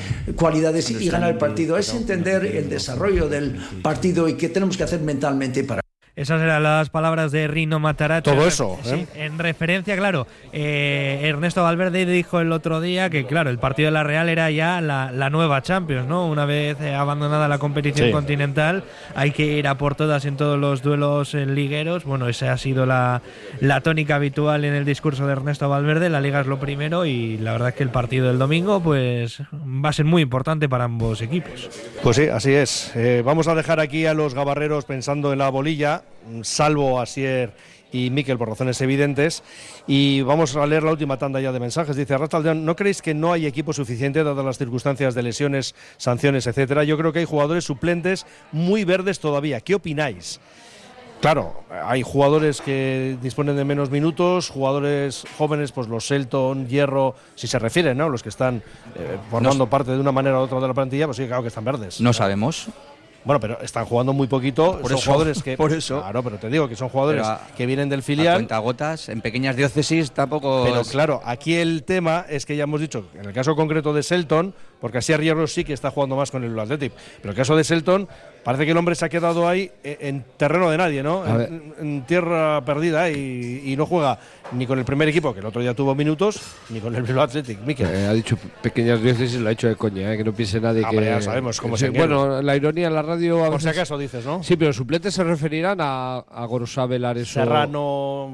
y ganar el partido. Es entender el desarrollo del partido y qué tenemos que hacer mentalmente para... Esas eran las palabras de Rino Matarazzo. Todo eso, sí, en referencia, claro, Ernesto Valverde dijo el otro día que, claro, el partido de la Real era ya la nueva Champions, ¿no? Una vez abandonada la competición continental, hay que ir a por todas en todos los duelos ligueros. Bueno, esa ha sido la tónica habitual en el discurso de Ernesto Valverde. La Liga es lo primero y la verdad es que el partido del domingo pues va a ser muy importante para ambos equipos. Pues sí, así es. Vamos a dejar aquí a los gabarreros pensando en la bolilla, salvo Asier y Miquel por razones evidentes, y vamos a leer la última tanda ya de mensajes. Dice Arrastaldeón: ¿no creéis que no hay equipo suficiente dadas las circunstancias de lesiones, sanciones, etcétera? Yo creo que hay jugadores suplentes muy verdes todavía. ¿Qué opináis? Claro, hay jugadores que disponen de menos minutos, jugadores jóvenes, pues los Selton, Hierro, si se refieren, ¿no? Los que están formando parte de una manera u otra de la plantilla, pues sí, claro que están verdes. No sabemos. Bueno, pero están jugando muy poquito. Son jugadores que... Por eso. Claro, pero te digo que son jugadores que vienen del filial. A cuentagotas, en pequeñas diócesis tampoco... Pero claro, aquí el tema es que ya hemos dicho, en el caso concreto de Selton, porque así Hierro sí que está jugando más con el Athletic, pero el caso de Selton, parece que el hombre se ha quedado ahí en terreno de nadie, ¿no? En tierra perdida y no juega ni con el primer equipo, que el otro día tuvo minutos, ni con el Bilbao Athletic. Miquel. Ha dicho pequeñas diócesis, lo ha hecho de coña, que no piense nadie que... Ya sabemos cómo se Bueno, la ironía en la radio... Por si acaso dices, ¿no? Sí, pero suplentes se referirán a Gorosabel, Areso, Serrano,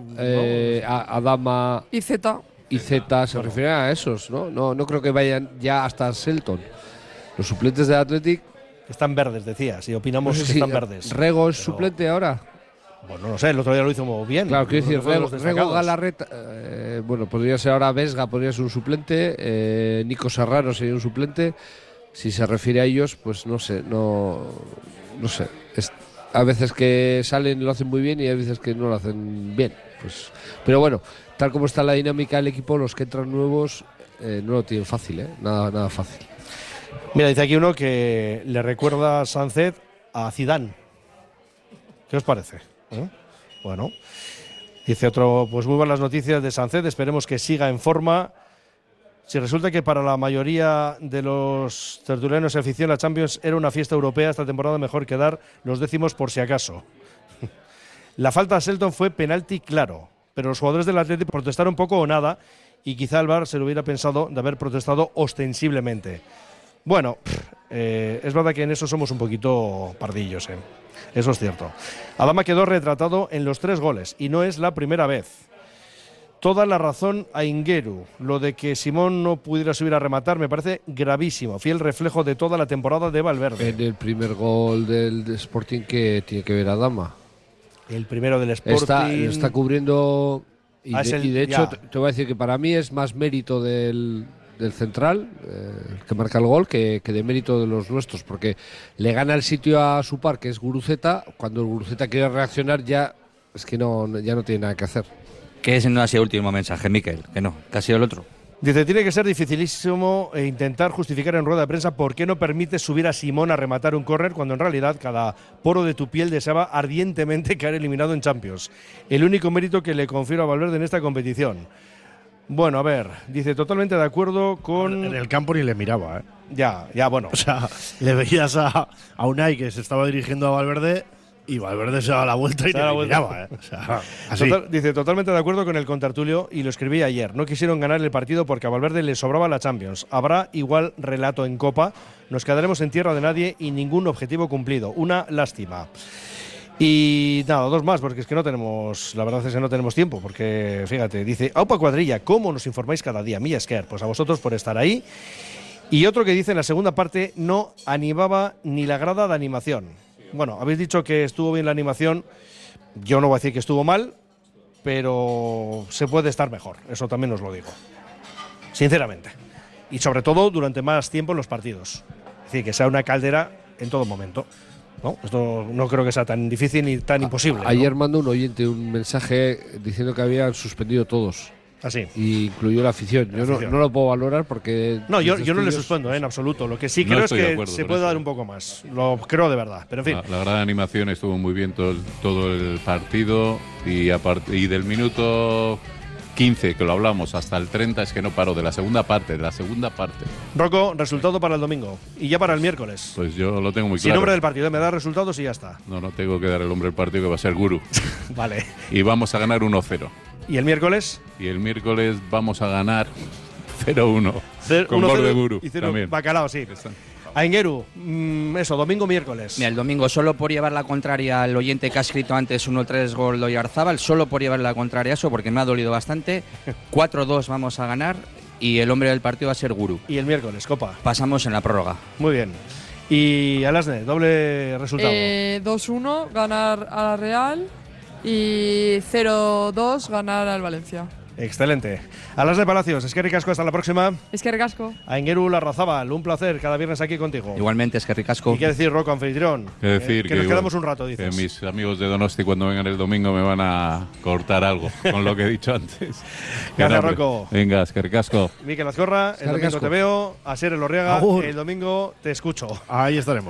a Dama y Z. Se referirán a esos, ¿no? No creo que vayan ya hasta Selton. Los suplentes de Athletic están verdes, decías, y opinamos que están verdes. ¿Rego es suplente ahora? Bueno, no sé, el otro día lo hizo muy bien. Claro, quiero decir, Rego Galarreta, bueno, podría ser ahora Vesga, podría ser un suplente, Nico Serrano sería un suplente. Si se refiere a ellos, pues no sé. A veces que salen lo hacen muy bien y a veces que no lo hacen bien. Pues, pero bueno, tal como está la dinámica del equipo, los que entran nuevos no lo tienen fácil, nada fácil. Mira, dice aquí uno que le recuerda a Sánchez a Zidane. ¿Qué os parece? Bueno, dice otro, pues muy buenas noticias de Sánchez, esperemos que siga en forma. Si resulta que para la mayoría de los tertulianos y afición la Champions era una fiesta europea, esta temporada mejor quedar los décimos por si acaso. La falta a Selton fue penalti claro, pero los jugadores del Atlético protestaron poco o nada y quizá el VAR se lo hubiera pensado de haber protestado ostensiblemente. Bueno, es verdad que en eso somos un poquito pardillos, eso es cierto. Adama quedó retratado en los 3 goles y no es la primera vez. Toda la razón a Ingueru. Lo de que Simón no pudiera subir a rematar me parece gravísimo. Fiel reflejo de toda la temporada de Valverde. En el primer gol del Sporting, ¿qué tiene que ver Adama? El primero del Sporting. Está cubriendo... Y de hecho, te voy a decir que para mí es más mérito del del central, el que marca el gol, que de mérito de los nuestros, porque le gana el sitio a su par, que es Guruceta. Cuando el Guruceta quiere reaccionar, ya no tiene nada que hacer. Que ese no ha sido el último mensaje, Miquel, que no, que ha sido el otro. Dice, tiene que ser dificilísimo intentar justificar en rueda de prensa por qué no permites subir a Simón a rematar un córner cuando en realidad cada poro de tu piel deseaba ardientemente caer eliminado en Champions. El único mérito que le confiero a Valverde en esta competición. Bueno, a ver, dice, totalmente de acuerdo con... En el campo ni le miraba, ¿eh? Ya, bueno. O sea, le veías a Unai que se estaba dirigiendo a Valverde y Valverde se daba la vuelta y le miraba, ¿eh? O sea, así. Dice, totalmente de acuerdo con el contertulio y lo escribí ayer. No quisieron ganar el partido porque a Valverde le sobraba la Champions. Habrá igual relato en Copa. Nos quedaremos en tierra de nadie y ningún objetivo cumplido. Una lástima. Y nada, dos más, porque es que no tenemos, la verdad es que no tenemos tiempo, porque fíjate, dice, Aupa Cuadrilla, ¿cómo nos informáis cada día? Milla Esquer, pues a vosotros por estar ahí. Y otro que dice, en la segunda parte no animaba ni la grada de animación. Bueno, habéis dicho que estuvo bien la animación, yo no voy a decir que estuvo mal, pero se puede estar mejor, eso también os lo digo, sinceramente. Y sobre todo durante más tiempo en los partidos, es decir, que sea una caldera en todo momento. ¿No? Esto no creo que sea tan difícil ni tan imposible. Ayer mandó un oyente un mensaje diciendo que habían suspendido todos. Así. Y incluyó la afición. Yo no lo puedo valorar porque... No, yo no le suspendo en absoluto. Lo que sí creo es que se puede dar un poco más. Lo creo de verdad. Pero en fin. La gran animación estuvo muy bien todo el partido y del minuto 15, que lo hablamos, hasta el 30 es que no paró, de la segunda parte. Rocco, resultado para el domingo y ya para el miércoles. Pues yo lo tengo muy claro. Sin nombre del partido, me da resultados y ya está. No tengo que dar el nombre del partido, que va a ser Guru. Vale. Y vamos a ganar 1-0. ¿Y el miércoles? Y el miércoles vamos a ganar 0-1. Con gol de Guru. Y 0 también. Bacalao, sí. Aingeru, eso, domingo, miércoles. Mira, el domingo, solo por llevar la contraria al oyente que ha escrito antes 1-3 gol de Oyarzábal, solo por llevar la contraria a eso, porque me ha dolido bastante. 4-2 vamos a ganar y el hombre del partido va a ser Guru. ¿Y el miércoles, Copa? Pasamos en la prórroga. Muy bien. Y Alasne, doble resultado. 2-1, ganar a la Real y 0-2, ganar al Valencia. Excelente. Alasne Palacios, Eskerrik asko, hasta la próxima. Eskerrik asko. Aingeru Larrazábal, un placer cada viernes aquí contigo. Igualmente, Eskerrik asko. ¿Y qué decir, Rocco, anfitrión? Que nos quedamos un rato, dices. Que mis amigos de Donosti cuando vengan el domingo me van a cortar algo con lo que he dicho antes. Gracias, Rocco. Venga, Eskerrik asko. Mikel Azcorra, el domingo te veo. Asier Elorriaga, el domingo te escucho. Ahí estaremos.